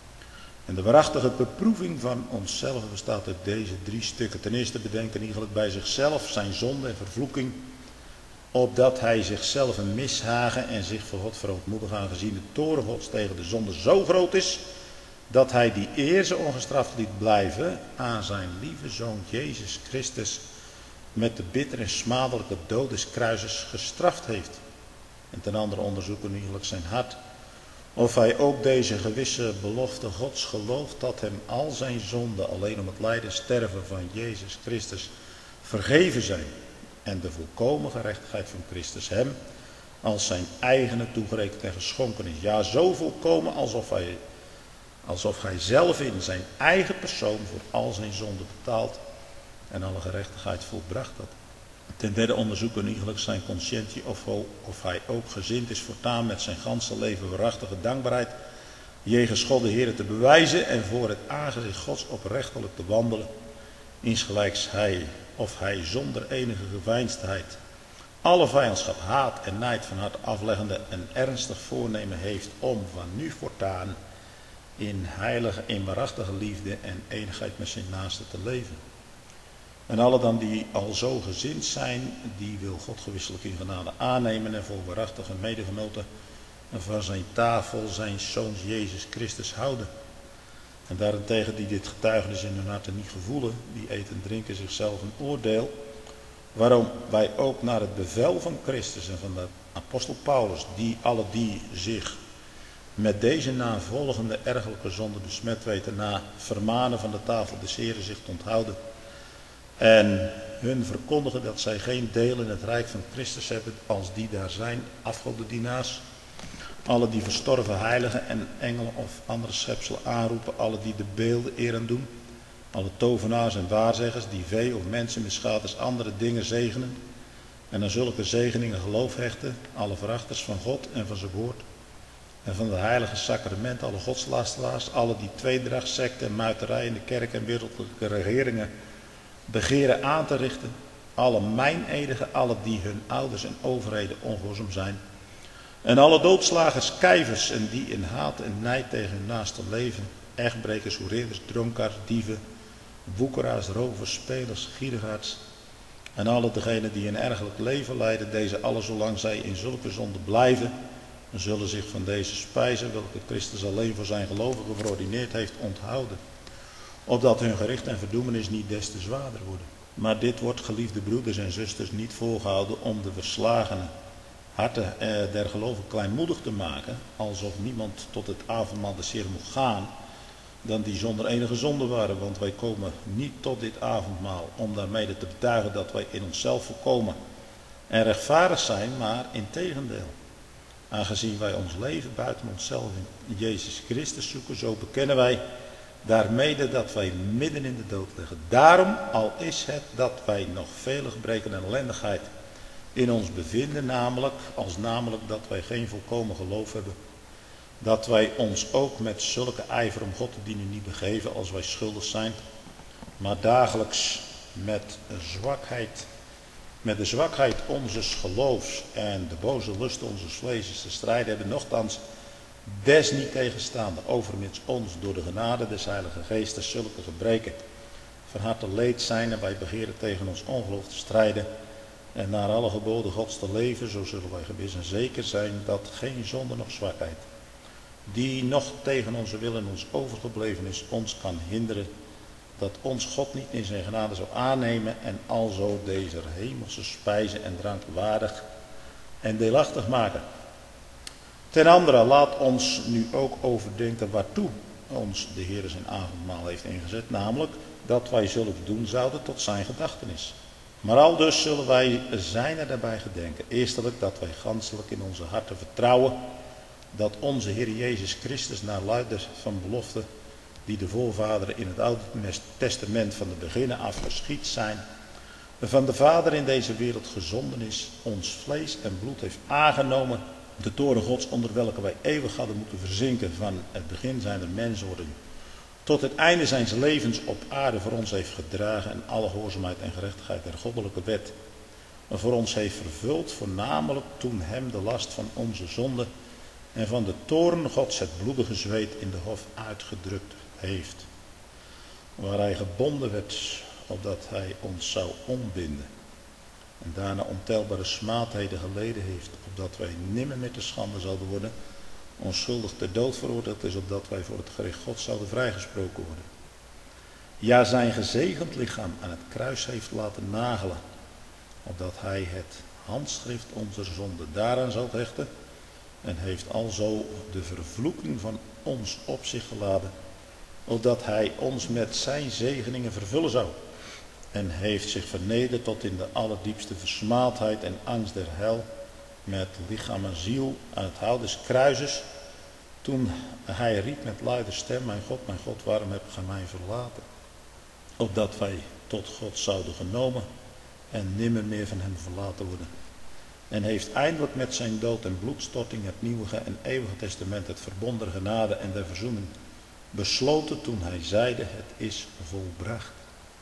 En de waarachtige beproeving van onszelf bestaat uit deze 3 stukken. Ten eerste bedenken eigenlijk bij zichzelf zijn zonde en vervloeking, opdat hij zichzelf een mishagen en zich voor God verootmoedigen, aangezien de toorn Gods tegen de zonde zo groot is, dat hij die eerste ongestraft liet blijven aan zijn lieve Zoon Jezus Christus met de bittere en smadelijke dood des kruises gestraft heeft. En ten andere onderzoeken eigenlijk zijn hart, of hij ook deze gewisse belofte Gods gelooft, dat hem al zijn zonden alleen om het lijden en sterven van Jezus Christus vergeven zijn. En de volkomen gerechtigheid van Christus hem, als zijn eigene toegerekend en geschonken is. Ja, zo volkomen alsof hij zelf in zijn eigen persoon voor al zijn zonden betaald en alle gerechtigheid volbracht had. Ten derde onderzoeken we iegelijk zijn conscientie of hij ook gezind is voortaan met zijn ganse leven waarachtige dankbaarheid jegens God de Heer te bewijzen en voor het aangezicht Gods oprechtelijk te wandelen, insgelijks of hij zonder enige geveinsdheid alle vijandschap, haat en nijd van harte afleggende een ernstig voornemen heeft om van nu voortaan in heilige, in waarachtige liefde en eenigheid met zijn naaste te leven. En alle dan die al zo gezind zijn, die wil God gewisselijk in genade aannemen en voor waarachtige medegenoten van zijn tafel zijn Zoons Jezus Christus houden. En daarentegen die dit getuigenis in hun harten niet gevoelen, die eten en drinken zichzelf een oordeel, waarom wij ook naar het bevel van Christus en van de apostel Paulus, alle die zich met deze navolgende ergelijke zonde besmet weten, na vermanen van de tafel des Heren zich te onthouden en hun verkondigen dat zij geen deel in het rijk van Christus hebben als die daar zijn, afgodendienaars, alle die verstorven heiligen en engelen of andere schepselen aanroepen, alle die de beelden eer aan doen, alle tovenaars en waarzeggers die vee of mensen met schaters andere dingen zegenen en aan zulke zegeningen geloof hechten, alle verachters van God en van zijn woord en van het heilige sacrament, alle godslasteraars, alle die tweedracht, secte en muiterij in de kerk en wereldlijke regeringen begeren aan te richten, alle meinedigen, alle die hun ouders en overheden ongehoorzaam zijn, en alle doodslagers, kijvers en die in haat en nijd tegen hun naaste leven, echtbrekers, hoereerders, dronkaards, dieven, woekeraars, rovers, spelers, gierigaards, en alle degenen die een ergelijk leven leiden, deze alle zolang zij in zulke zonde blijven, zullen zich van deze spijzen, welke Christus alleen voor zijn gelovigen verordineerd heeft, onthouden, opdat hun gericht en verdoemenis niet des te zwaarder worden. Maar dit wordt, geliefde broeders en zusters, niet volgehouden om de verslagenen harten der gelovigen kleinmoedig te maken, alsof niemand tot het avondmaal des Heeren mocht gaan, dan die zonder enige zonde waren. Want wij komen niet tot dit avondmaal om daarmee te betuigen dat wij in onszelf volkomen en rechtvaardig zijn, maar integendeel. Aangezien wij ons leven buiten onszelf in Jezus Christus zoeken, zo bekennen wij daarmede dat wij midden in de dood liggen. Daarom, al is het dat wij nog vele gebreken en ellendigheid in ons bevinden, namelijk dat wij geen volkomen geloof hebben, dat wij ons ook met zulke ijver om God te dienen niet begeven als wij schuldig zijn, maar dagelijks met de zwakheid onzes geloofs en de boze lusten onzes vleesjes te strijden hebben, nochtans desniettegenstaande overmits ons door de genade des Heilige Geestes zulke gebreken van harte leed zijn en wij begeren tegen ons ongeloof te strijden en naar alle geboden Gods te leven, zo zullen wij gewis en zeker zijn dat geen zonde noch zwakheid, die nog tegen onze wil in ons overgebleven is, ons kan hinderen, dat ons God niet in zijn genade zou aannemen en alzo deze hemelse spijzen en drank waardig en deelachtig maken. Ten andere, laat ons nu ook overdenken waartoe ons de Heer zijn avondmaal heeft ingezet, namelijk dat wij zulks doen zouden tot zijn gedachtenis. Maar aldus zullen wij zijner daarbij gedenken. Eerstelijk dat wij ganselijk in onze harten vertrouwen dat onze Heer Jezus Christus naar luider van belofte, die de voorvaderen in het Oude Testament van de beginnen af geschied zijn, van de Vader in deze wereld gezonden is, ons vlees en bloed heeft aangenomen, de toorn Gods onder welke wij eeuwig hadden moeten verzinken van het begin zijner menswording, tot het einde zijns levens op aarde voor ons heeft gedragen en alle gehoorzaamheid en gerechtigheid der goddelijke wet voor ons heeft vervuld, voornamelijk toen hem de last van onze zonde en van de toorn Gods het bloedige zweet in de hof uitgedrukt heeft, waar hij gebonden werd, opdat hij ons zou ontbinden. En daarna ontelbare smaadheden geleden heeft, opdat wij nimmer meer te schande zouden worden, onschuldig ter dood veroordeeld is, opdat wij voor het gericht God zouden vrijgesproken worden. Ja, zijn gezegend lichaam aan het kruis heeft laten nagelen, opdat hij het handschrift onze zonde daaraan zou hechten, en heeft alzo de vervloeking van ons op zich geladen, opdat hij ons met zijn zegeningen vervullen zou. En heeft zich vernederd tot in de allerdiepste versmaadheid en angst der hel, met lichaam en ziel aan het hout des kruises, toen hij riep met luide stem, mijn God, waarom heb gij mij verlaten? Opdat wij tot God zouden genomen en nimmer meer van hem verlaten worden. En heeft eindelijk met zijn dood en bloedstorting het nieuwe en eeuwige testament, het verbond der genade en der verzoening, besloten toen hij zeide, het is volbracht.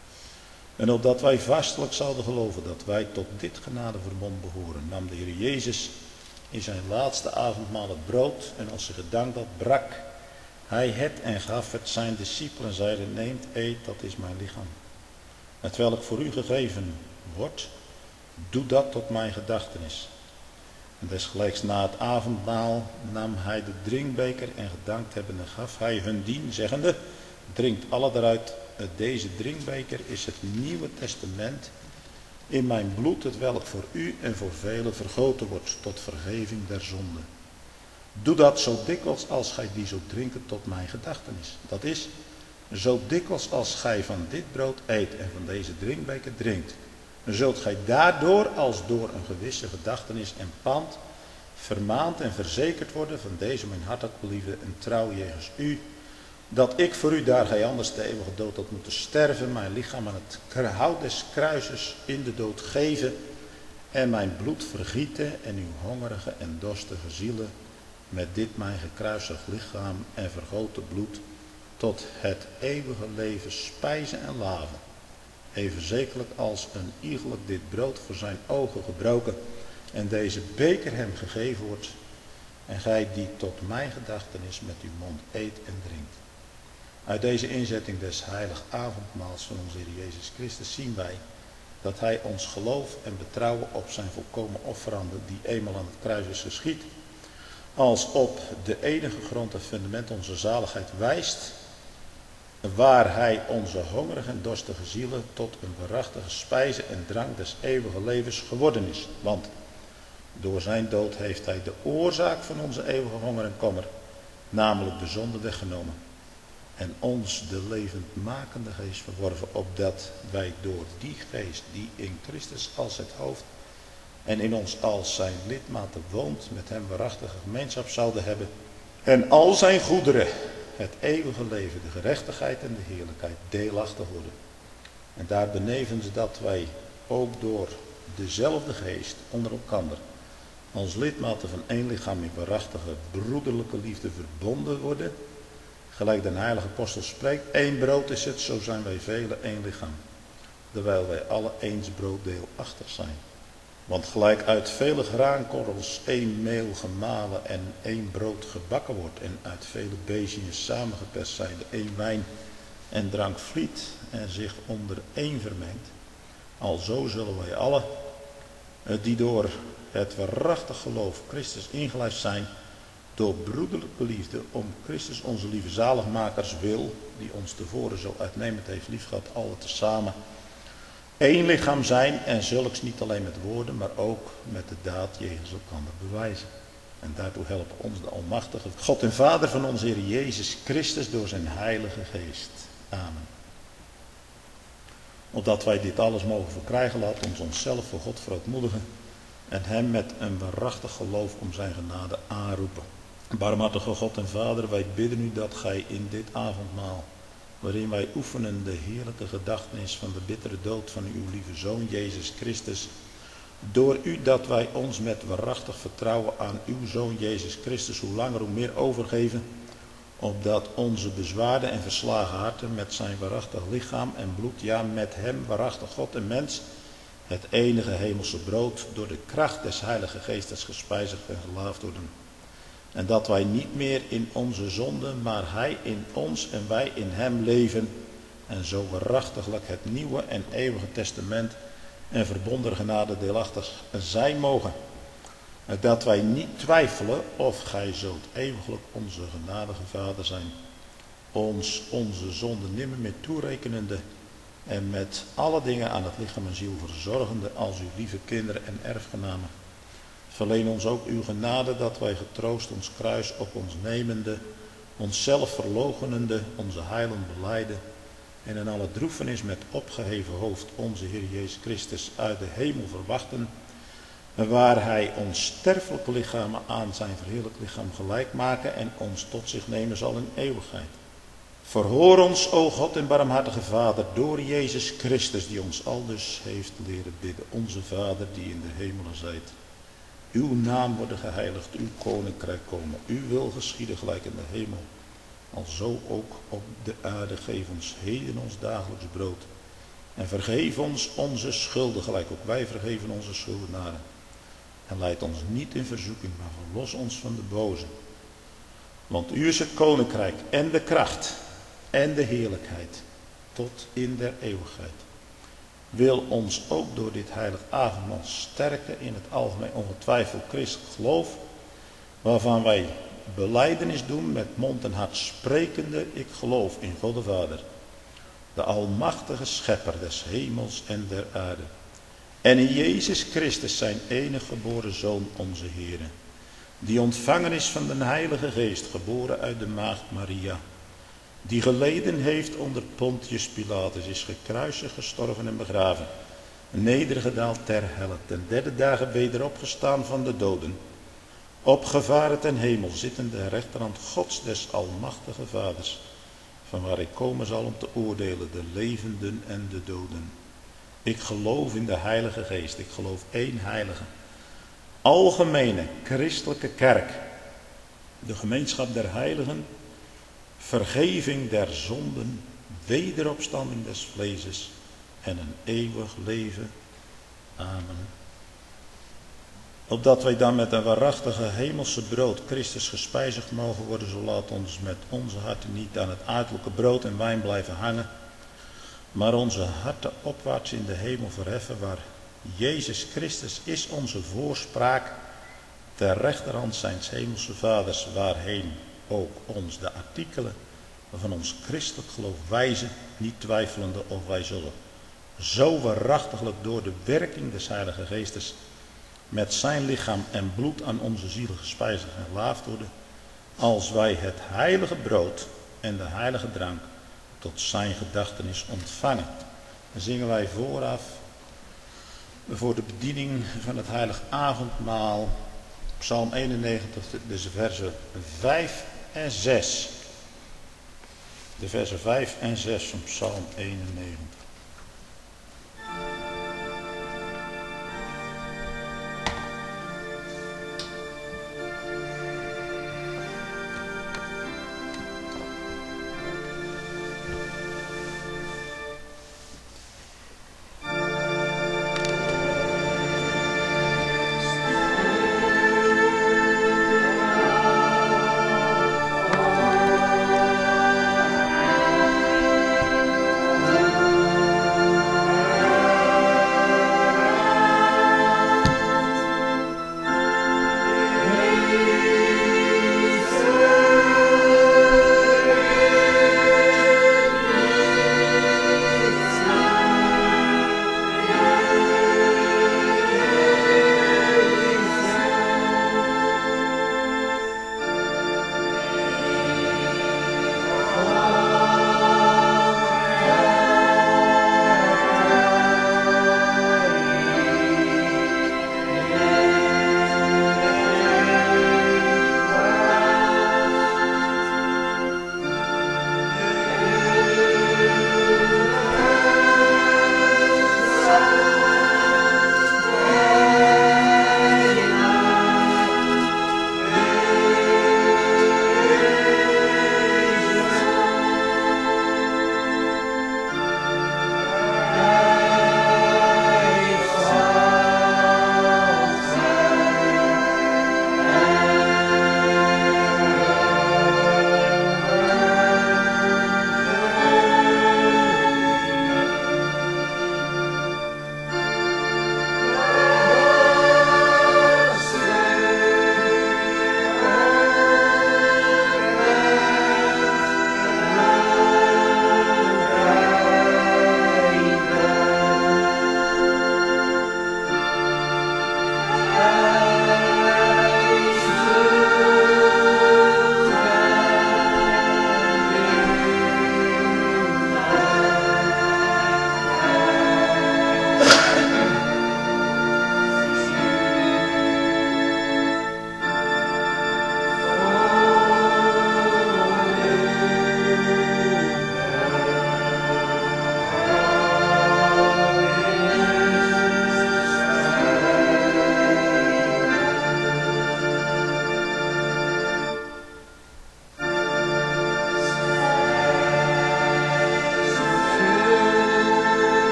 En opdat wij vastelijk zouden geloven dat wij tot dit genadeverbond behoren, nam de Heer Jezus in zijn laatste avondmaal het brood en als hij gedankt had, brak hij het en gaf het zijn discipelen en zeide, neemt, eet, dat is mijn lichaam. Het welk voor u gegeven wordt, doe dat tot mijn gedachtenis. En desgelijks na het avondmaal nam hij de drinkbeker en gedankt hebbende gaf hij hun dien, zeggende, drinkt alle eruit. Deze drinkbeker is het nieuwe testament in mijn bloed, het welk voor u en voor velen vergoten wordt tot vergeving der zonde. Doe dat zo dikwijls als gij die zult drinken tot mijn gedachtenis. Dat is, zo dikwijls als gij van dit brood eet en van deze drinkbeker drinkt, zult gij daardoor als door een gewisse gedachtenis en pand vermaand en verzekerd worden van deze mijn hartelijk geliefde en trouw jegens u, dat ik voor u, daar gij anders de eeuwige dood had moeten sterven, mijn lichaam aan het hout des kruises in de dood geven en mijn bloed vergieten en uw hongerige en dorstige zielen met dit mijn gekruisigd lichaam en vergoten bloed tot het eeuwige leven spijzen en laven. Even zekerlijk als een iegelijk dit brood voor zijn ogen gebroken en deze beker hem gegeven wordt en gij die tot mijn gedachtenis met uw mond eet en drinkt. Uit deze inzetting des heilig avondmaals van onze Heer Jezus Christus zien wij dat hij ons geloof en betrouwen op zijn volkomen offerande die eenmaal aan het kruis is geschied, als op de enige grond en fundament onze zaligheid wijst, waar hij onze hongerige en dorstige zielen tot een waarachtige spijze en drank des eeuwige levens geworden is. Want door zijn dood heeft hij de oorzaak van onze eeuwige honger en kommer, namelijk de zonde, weggenomen. En ons de levendmakende geest verworven, opdat wij door die geest die in Christus als het hoofd en in ons als zijn lidmaten woont, met hem waarachtige gemeenschap zouden hebben en al zijn goederen, het eeuwige leven, de gerechtigheid en de heerlijkheid deelachtig worden. En daar benevens dat wij ook door dezelfde geest onder elkander als lidmaten van één lichaam in waarachtige broederlijke liefde verbonden worden, gelijk de heilige apostel spreekt, één brood is het, zo zijn wij velen één lichaam, terwijl wij alle eens brooddeelachtig zijn. Want gelijk uit vele graankorrels één meel gemalen en één brood gebakken wordt en uit vele beziën samengeperst zijn de één wijn en drank vliet en zich onder één vermengt, alzo zullen wij alle die door het waarachtig geloof Christus ingelijfd zijn, door broederlijke liefde om Christus onze lieve zaligmakers wil, die ons tevoren zo uitnemend heeft liefgehad, alle tezamen één lichaam zijn en zulks niet alleen met woorden, maar ook met de daad jegens elkander bewijzen. En daartoe helpen ons de almachtige God en Vader van onze Heer Jezus Christus door zijn heilige geest. Amen. Opdat wij dit alles mogen verkrijgen, laat ons onszelf voor God verootmoedigen en hem met een waarachtig geloof om zijn genade aanroepen. Barmhartige God en Vader, wij bidden u dat gij in dit avondmaal, waarin wij oefenen de heerlijke gedachtenis van de bittere dood van uw lieve Zoon Jezus Christus, door u dat wij ons met waarachtig vertrouwen aan uw Zoon Jezus Christus hoe langer hoe meer overgeven, opdat onze bezwaarde en verslagen harten met zijn waarachtig lichaam en bloed, ja met hem waarachtig God en mens, het enige hemelse brood, door de kracht des Heilige Geestes gespijzigd en gelaafd worden. En dat wij niet meer in onze zonden, maar hij in ons en wij in hem leven. En zo waarachtiglijk het nieuwe en eeuwige testament en verbonden genade deelachtig zijn mogen. Dat wij niet twijfelen of gij zult eeuwiglijk onze genadige Vader zijn. Ons onze zonden nimmer meer toerekenende en met alle dingen aan het lichaam en ziel verzorgende als uw lieve kinderen en erfgenamen. Verleen ons ook uw genade dat wij getroost ons kruis op ons nemende, onszelf verloochenende, onze heilen belijden en in alle droefenis met opgeheven hoofd onze Heer Jezus Christus uit de hemel verwachten, waar hij ons sterfelijke lichamen aan zijn verheerlijk lichaam gelijk maken en ons tot zich nemen zal in eeuwigheid. Verhoor ons, o God en barmhartige Vader, door Jezus Christus, die ons aldus heeft leren bidden. Onze Vader, die in de hemelen zijt. Uw naam worden geheiligd, uw koninkrijk komen. Uw wil geschieden gelijk in de hemel. Alzo ook op de aarde. Geef ons heden ons dagelijks brood. En vergeef ons onze schulden, gelijk ook wij vergeven onze schuldenaren. En leid ons niet in verzoeking, maar verlos ons van de boze. Want u is het koninkrijk en de kracht en de heerlijkheid tot in der eeuwigheid. Wil ons ook door dit heilig avondmaal sterken in het algemeen ongetwijfeld christelijk geloof, waarvan wij belijdenis doen met mond en hart sprekende, ik geloof in God de Vader, de almachtige schepper des hemels en der aarde, en in Jezus Christus zijn enige geboren Zoon onze Heere, die ontvangen is van de Heilige Geest, geboren uit de maagd Maria, die geleden heeft onder Pontius Pilatus, is gekruisigd, gestorven en begraven, nedergedaald ter helle, ten derde dagen wederopgestaan van de doden, opgevaren ten hemel, zittende ter rechterhand Gods des almachtige Vaders, van waar hij komen zal om te oordelen de levenden en de doden. Ik geloof in de Heilige Geest, ik geloof één heilige, algemene christelijke kerk, de gemeenschap der heiligen, vergeving der zonden, wederopstanding des vleeses en een eeuwig leven. Amen. Opdat wij dan met een waarachtige hemelse brood Christus gespijzigd mogen worden, zo laat ons met onze harten niet aan het uiterlijke brood en wijn blijven hangen, maar onze harten opwaarts in de hemel verheffen, waar Jezus Christus is onze voorspraak ter rechterhand zijns hemelse Vaders, waarheen ook ons de artikelen van ons christelijk geloof wijzen, niet twijfelende of wij zullen zo waarachtiglijk door de werking des Heilige Geestes met zijn lichaam en bloed aan onze zielen gespijzigd en gelaafd worden, als wij het heilige brood en de heilige drank tot zijn gedachtenis ontvangen. Dan zingen wij vooraf voor de bediening van het heilig avondmaal Psalm 91, dus versen 5 en 6. De versen 5 en 6 van Psalm 91.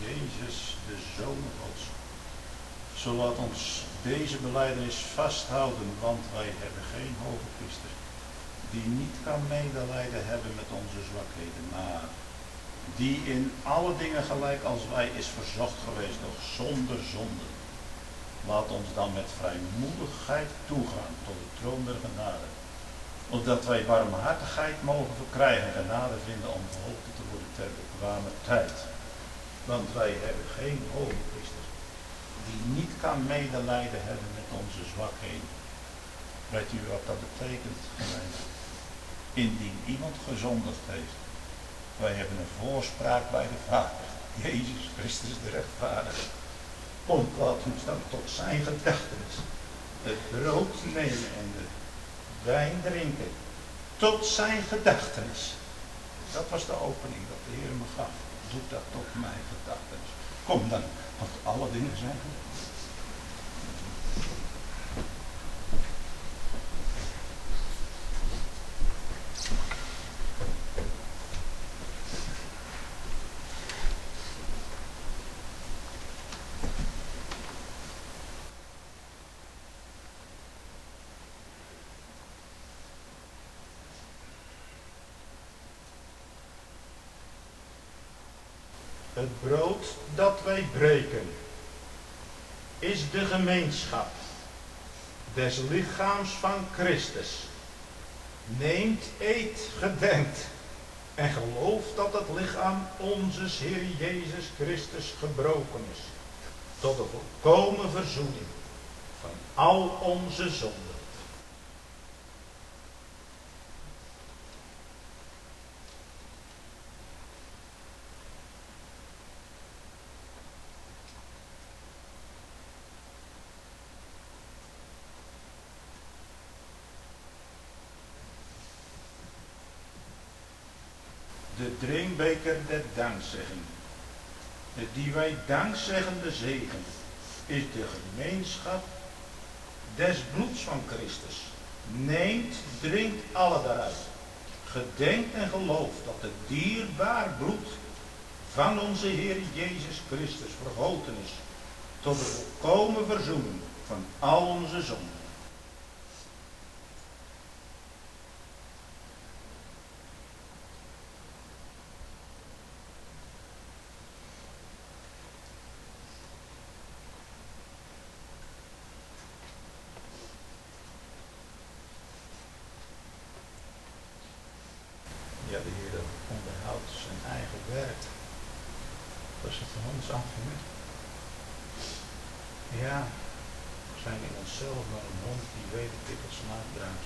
Jezus, de Zoon Gods. Zo laat ons deze belijdenis vasthouden, want wij hebben geen hoge priester die niet kan medelijden hebben met onze zwakheden, maar die in alle dingen gelijk als wij is verzocht geweest, nog zonder zonde. Laat ons dan met vrijmoedigheid toegaan tot de troon der genade, opdat wij barmhartigheid mogen verkrijgen en genade vinden om geholpen te worden ter bekwame tijd. Want wij hebben geen hoge priester die niet kan medelijden hebben met onze zwakheden. Weet u wat dat betekent, gemeente? Indien iemand gezondigd heeft, wij hebben een voorspraak bij de Vader, Jezus Christus de rechtvaardige. Kom, laat ons dan tot zijn gedachtenis het brood nemen en de wijn drinken, tot zijn gedachtenis. Dat was de opening dat de Heer me gaf. Doe dat tot mijn gedachtenis. Kom dan, want alle dingen zijn goed. Het brood dat wij breken is de gemeenschap des lichaams van Christus. Neemt, eet, gedenkt en gelooft dat het lichaam onzes Heer Jezus Christus gebroken is, tot de volkomen verzoening van al onze zonden. De drinkbeker der dankzegging, die wij dankzeggende zegen, is de gemeenschap des bloeds van Christus. Neemt, drinkt alle daaruit. Gedenkt en gelooft dat het dierbaar bloed van onze Heer Jezus Christus vergoten is, tot de volkomen verzoening van al onze zonden. Ja, de Heer onderhoudt zijn eigen werk. Dat is het van ons afgemaakt. Ja, we zijn in onszelf maar een hond die weet dat dit het smaak draagt.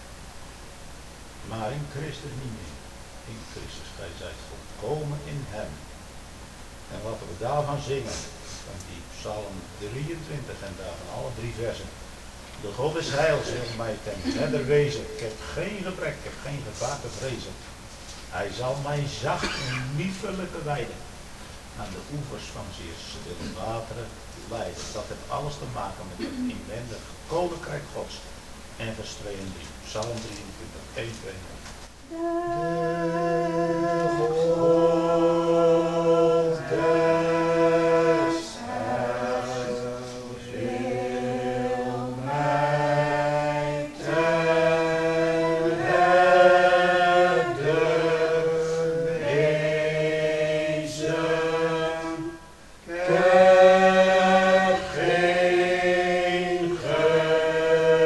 Maar in Christus niet meer. In Christus, gij zijt volkomen in hem. En laten we daarvan zingen, van die Psalm 23 en daarvan alle 3 versen. De God is heil, zegt mij ten redder wezen. Ik heb geen gebrek, ik heb geen gevaar te vrezen. Hij zal mij zacht en liefelijke weiden aan de oevers van zeer stille wateren leiden. Dat heeft alles te maken met het inwendig koninkrijk Gods en vers 32. Psalm 23, 1, 2.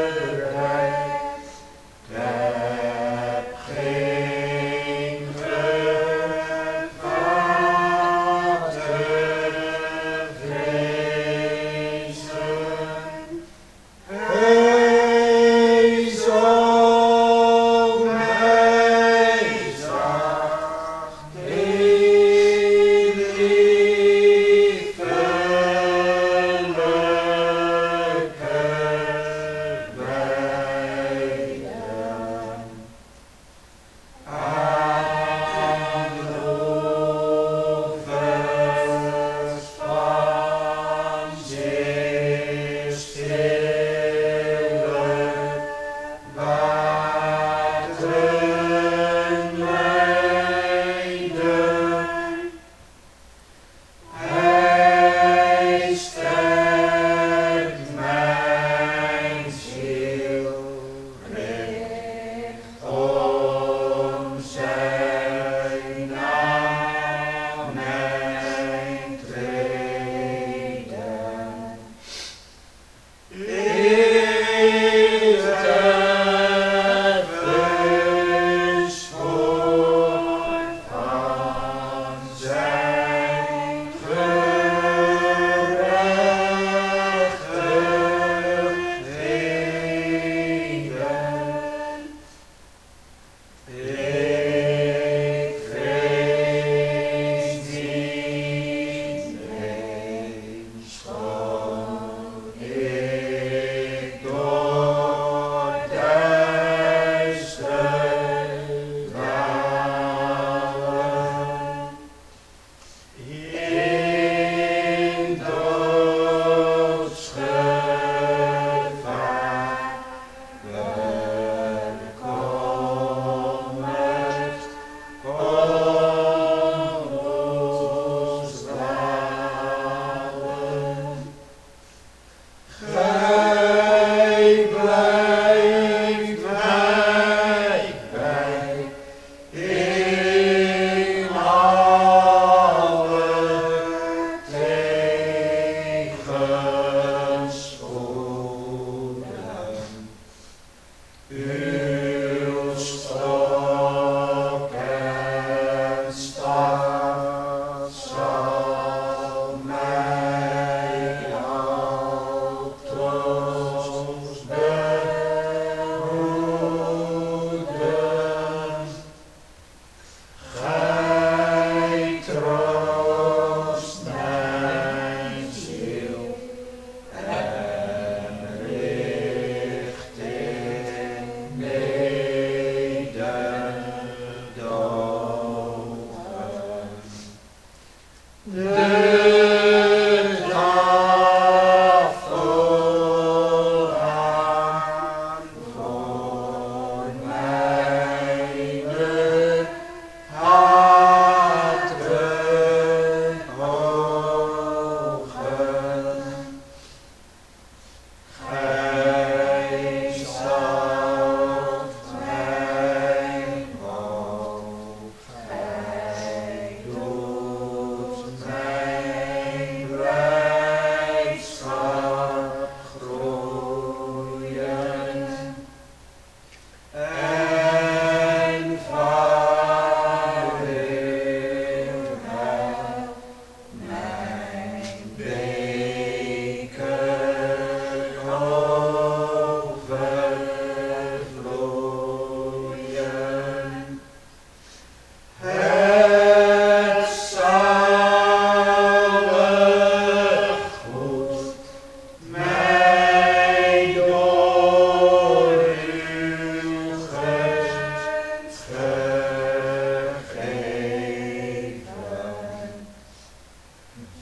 Geen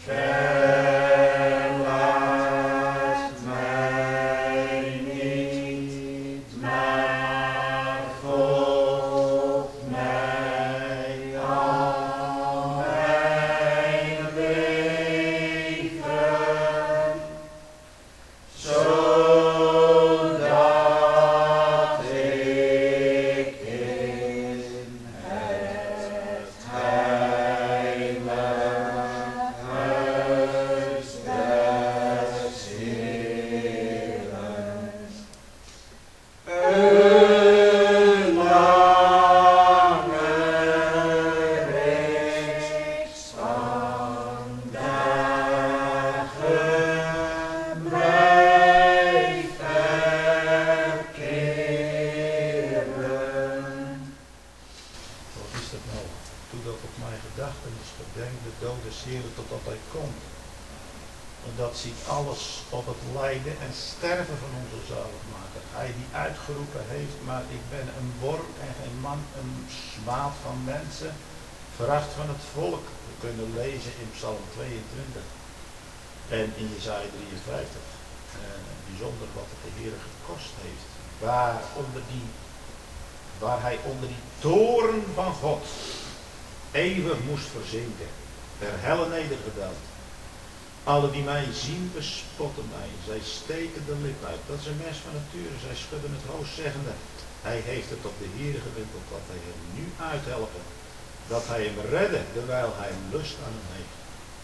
Verlaat mij niet, maar volg mij al mijn leven, zodat ik in het heilige huis des Heeren een lange reeks van dagen blijf verkeren.
Wat is dat nou? Doe dat op mijn gedachtenis, gedenk de dood des Heeren totdat hij komt. En dat ziet alles op het lijden en sterven van onze zaligmaker. Hij die uitgeroepen heeft, maar ik ben een worm en geen man, een smaad van mensen, veracht van het volk. We kunnen lezen in Psalm 22 en in Jesaja 53. Bijzonder wat het de Heer gekost heeft. Waar hij onder die toren van God eeuwig moest verzinken. Der helle nedergedaald. Alle die mij zien bespotten mij. Zij steken de lip uit. Dat is een mens van nature. Zij schudden het hoofd zeggende. Hij heeft het op de Heer gewimpeld. Dat hij hem nu uithelpen. Dat hij hem redde. Terwijl hij lust aan hem heeft.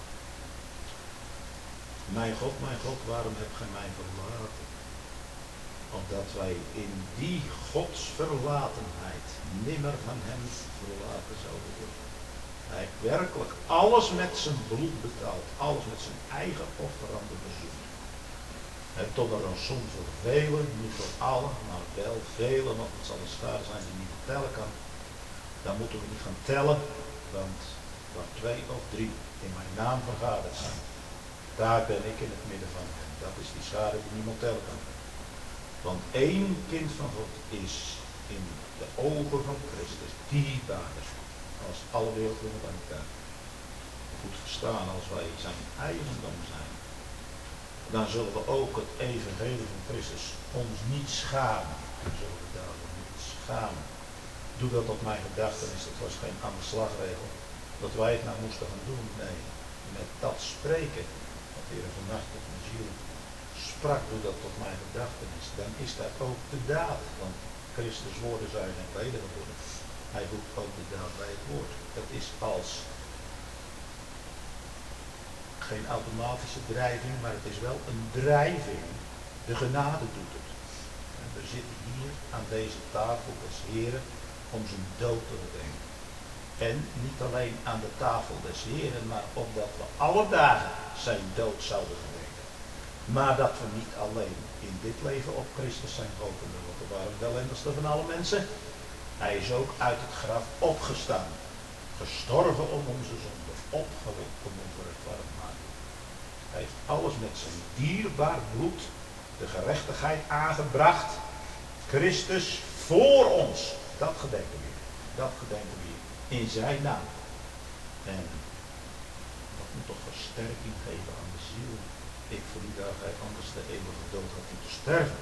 Mijn God, waarom hebt gij mij verlaten? Opdat wij in die godsverlatenheid nimmer van hem verlaten zouden worden. Hij heeft werkelijk alles met zijn bloed betaald. Alles met zijn eigen offerande bezoend. En tot er een som voor velen, niet voor allen, maar wel velen, want het zal een schade zijn die niet te tellen kan. Dan moeten we niet gaan tellen, want waar 2 of 3 in mijn naam vergaderd zijn, daar ben ik in het midden van hen. Dat is die schade die niemand tellen kan. Want één kind van God is in de ogen van Christus dierbaarder als alle wereldlijnen bij elkaar. Goed verstaan, als wij zijn eigendom zijn, dan zullen we ook het evangelie van Christus ons niet schamen. Dan zullen we daarvoor niet schamen. Doe dat op mijn gedachtenis, dat was geen aan de slagregel. Dat wij het nou moesten gaan doen. Nee, met dat spreken, wat de Heer vannacht tot mijn ziel sprak, doe dat tot mijn gedachtenis. Dan is dat ook de daad. Want Christus woorden zijn geen leden geworden. Hij roept ook de daad bij het woord. Het is als geen automatische drijving, maar het is wel een drijving. De genade doet het. En we zitten hier aan deze tafel des Heren om zijn dood te gedenken. En niet alleen aan de tafel des Heren, maar opdat we alle dagen zijn dood zouden gedenken. Maar dat we niet alleen in dit leven op Christus zijn hopende, want we waren wel ellendigste van alle mensen. Hij is ook uit het graf opgestaan. Gestorven om onze zonde. Opgewekt om onze rechtvaardigmaking. Hij heeft alles met zijn dierbaar bloed, de gerechtigheid aangebracht. Christus voor ons. Dat gedenken we hier. Dat gedenken we hier. In zijn naam. En dat moet toch versterking geven aan de ziel. Ik voor die dag hij anders de eeuwige dood had moeten sterven.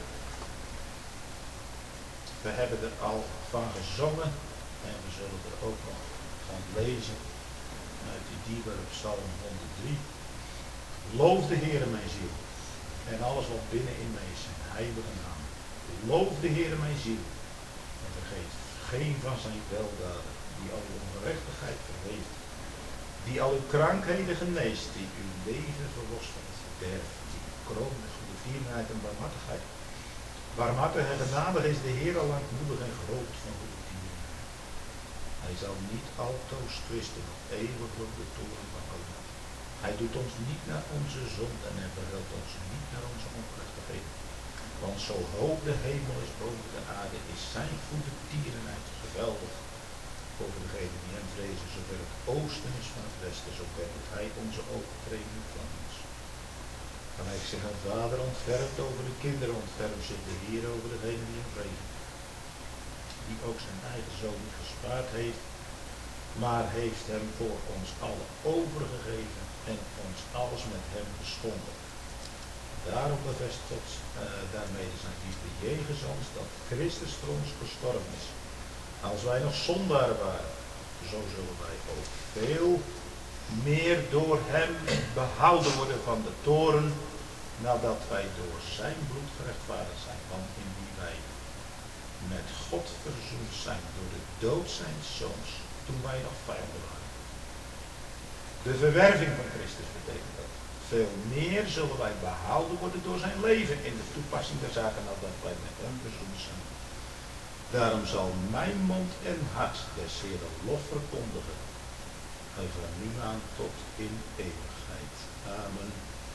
We hebben er al van gezongen en we zullen er ook nog gaan lezen uit die dierbare Psalm 103. Loof de Heere mijn ziel en alles wat binnenin mij is, zijn heilige naam. Loof de Heere mijn ziel en vergeet geen van zijn weldaden, die al uw ongerechtigheid vergeeft, die al uw krankheden geneest, die uw leven verlost van het verderf, die u kroont met goede vierenheid en barmhartigheid. Barmhartig en genadig is de Heer langmoedig en groot van goede tierenheid. Hij zal niet altoos twisten, nog eeuwiglijk de toren van Allah. Hij doet ons niet naar onze zonden en verhelpt ons niet naar onze ongerechtigheden. Want zo hoog de hemel is boven de aarde, is zijn goede tierenheid geweldig over degenen die hem vrezen. Zover het oosten is van het westen, zo kent hij onze overtreding van ons. Gelijk zich een vader ontfermt over de kinderen, ontfermt zich de Heer over degenen die hem vrezen. Die ook zijn eigen zoon niet gespaard heeft, maar heeft hem voor ons allen overgegeven en ons alles met hem geschonken. Daarom bevestigt God daarmee zijn liefde jegens ons, dat Christus voor ons gestorven is. Als wij nog zondaren waren, zo zullen wij ook veel meer door hem behouden worden van de toorn, nadat wij door zijn bloed gerechtvaardigd zijn, want in wie wij met God verzoend zijn door de dood zijn zoons, toen wij nog vijanden waren. De verwerving van Christus betekent dat. Veel meer zullen wij behouden worden door zijn leven in de toepassing der zaken, nadat wij met hem verzoend zijn. Daarom zal mijn mond en hart des Heeren lof verkondigen, en van nu aan tot in eeuwigheid. Amen.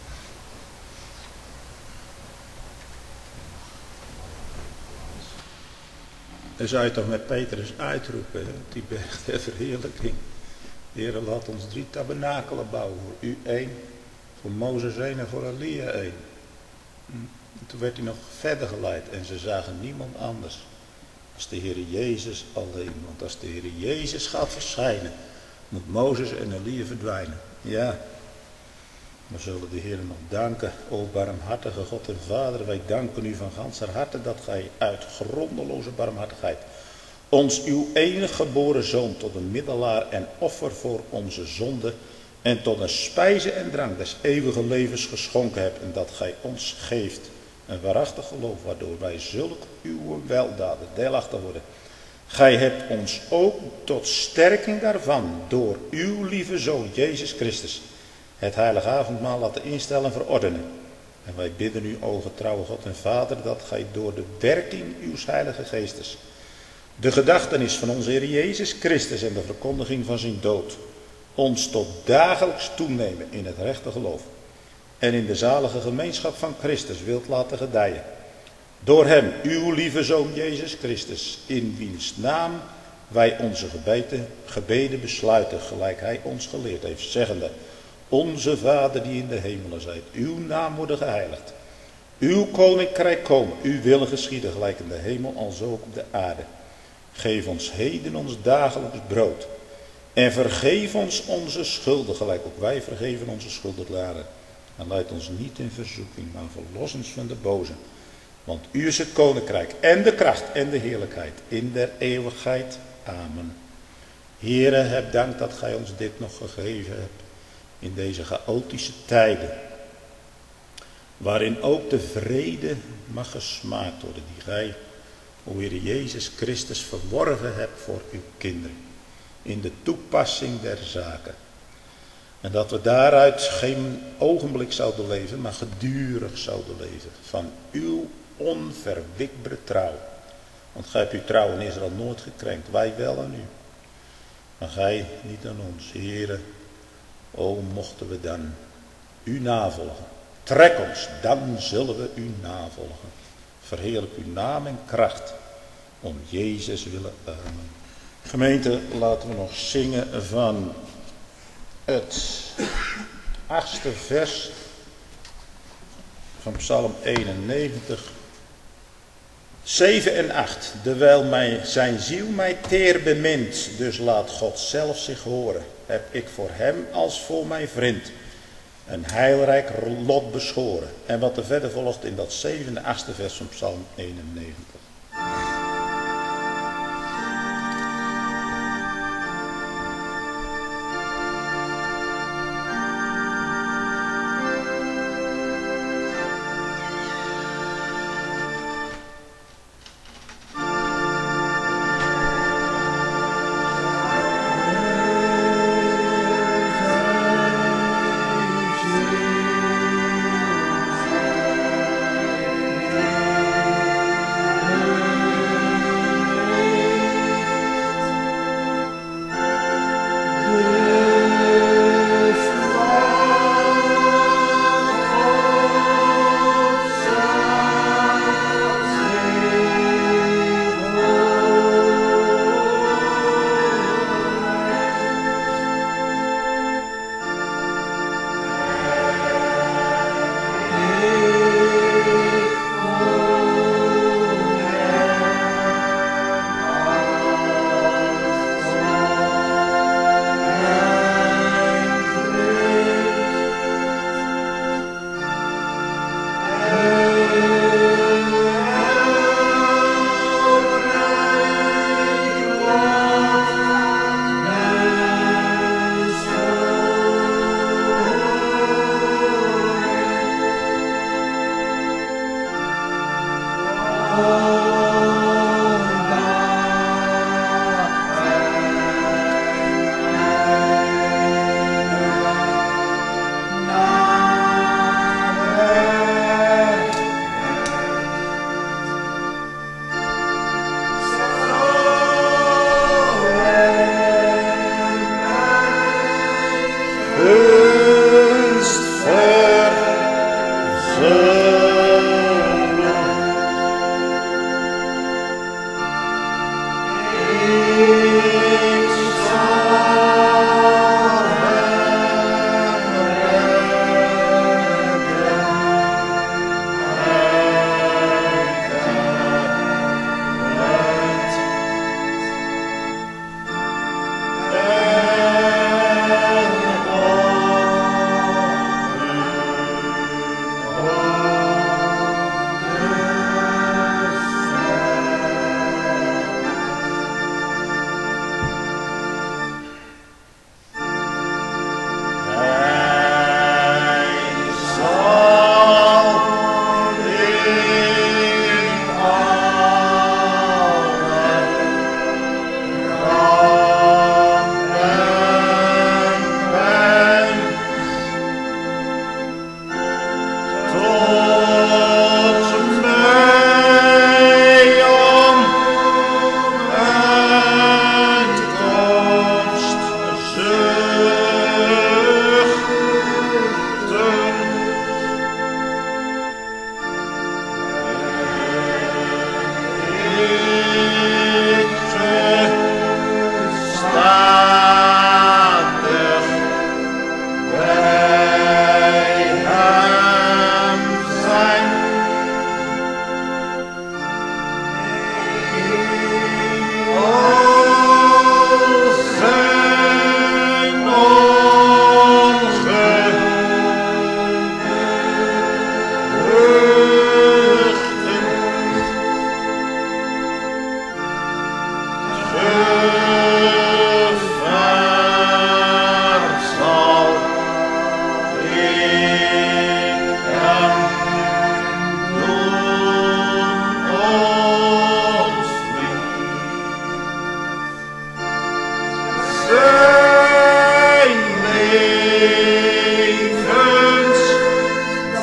Dan zou je toch met Petrus uitroepen, die berg der verheerlijking. Heere, laat ons 3 tabernakelen bouwen, voor u 1, voor Mozes 1 en voor Elia 1. En toen werd hij nog verder geleid en ze zagen niemand anders als de Heere Jezus alleen. Want als de Heere Jezus gaat verschijnen, moet Mozes en Elia verdwijnen. Ja, we zullen de Heere nog danken, o barmhartige God en Vader. Wij danken u van ganser harte dat gij uit grondeloze barmhartigheid ons uw enige geboren zoon tot een middelaar en offer voor onze zonde en tot een spijze en drank des eeuwige levens geschonken hebt, en dat gij ons geeft een waarachtig geloof, waardoor wij zulk uw weldaden deelachtig worden. Gij hebt ons ook tot sterking daarvan door uw lieve Zoon Jezus Christus het heilige avondmaal laten instellen en verordenen. En wij bidden u, o getrouwe God en Vader, dat gij door de werking uws heilige geestes de gedachtenis van onze Heer Jezus Christus en de verkondiging van zijn dood ons tot dagelijks toenemen in het rechte geloof en in de zalige gemeenschap van Christus wilt laten gedijen. Door hem, uw lieve Zoon Jezus Christus, in wiens naam wij onze gebeden besluiten, gelijk hij ons geleerd heeft, zeggende: Onze Vader die in de hemelen zijt, uw naam worden geheiligd. Uw koninkrijk komen, uw wil geschieden, gelijk in de hemel alzo ook op de aarde. Geef ons heden ons dagelijks brood. En vergeef ons onze schulden, gelijk ook wij vergeven onze schuldenaren. En leid ons niet in verzoeking, maar verlos ons van de boze. Want u is het koninkrijk en de kracht en de heerlijkheid in der eeuwigheid. Amen. Heere, heb dank dat gij ons dit nog gegeven hebt in deze chaotische tijden, waarin ook de vrede mag gesmaakt worden die gij, o Heer Jezus Christus, verworven hebt voor uw kinderen in de toepassing der zaken. En dat we daaruit geen ogenblik zouden leven, maar gedurig zouden leven van uw onverwikbare trouw. Want gij hebt uw trouw in Israël nooit gekrenkt, wij wel aan u. Maar gij niet aan ons, Heere. O, mochten we dan u navolgen. Trek ons, dan zullen we u navolgen. Verheerlijk uw naam en kracht, om Jezus willen. Amen. Gemeente, laten we nog zingen van het 8e vers van Psalm 91. 7 en 8. Dewijl zijn ziel mij teer bemint, dus laat God zelf zich horen. Heb ik voor hem als voor mijn vriend een heilrijk lot beschoren. En wat er verder volgt in dat 7e en 8e vers van Psalm 91.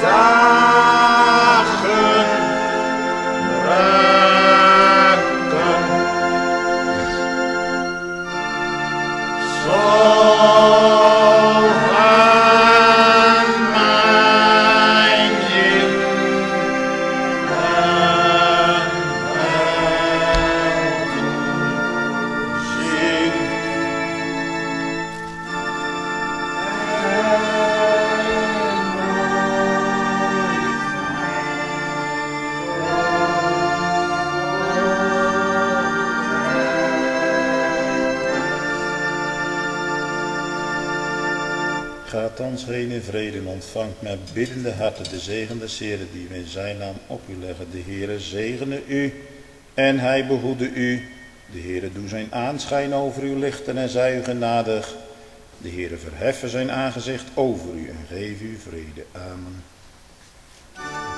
dagen raken. Zal aan mijn Heer en zing. Gaat thans heen in vrede en ontvangt met biddende harten de zegen des Heeren die we in zijn naam op u leggen. De Heere zegene u en hij behoede u. De Heere doe zijn aanschijn over u lichten en zij u genadig. De Heere verheffen zijn aangezicht over u en geef u vrede. Amen.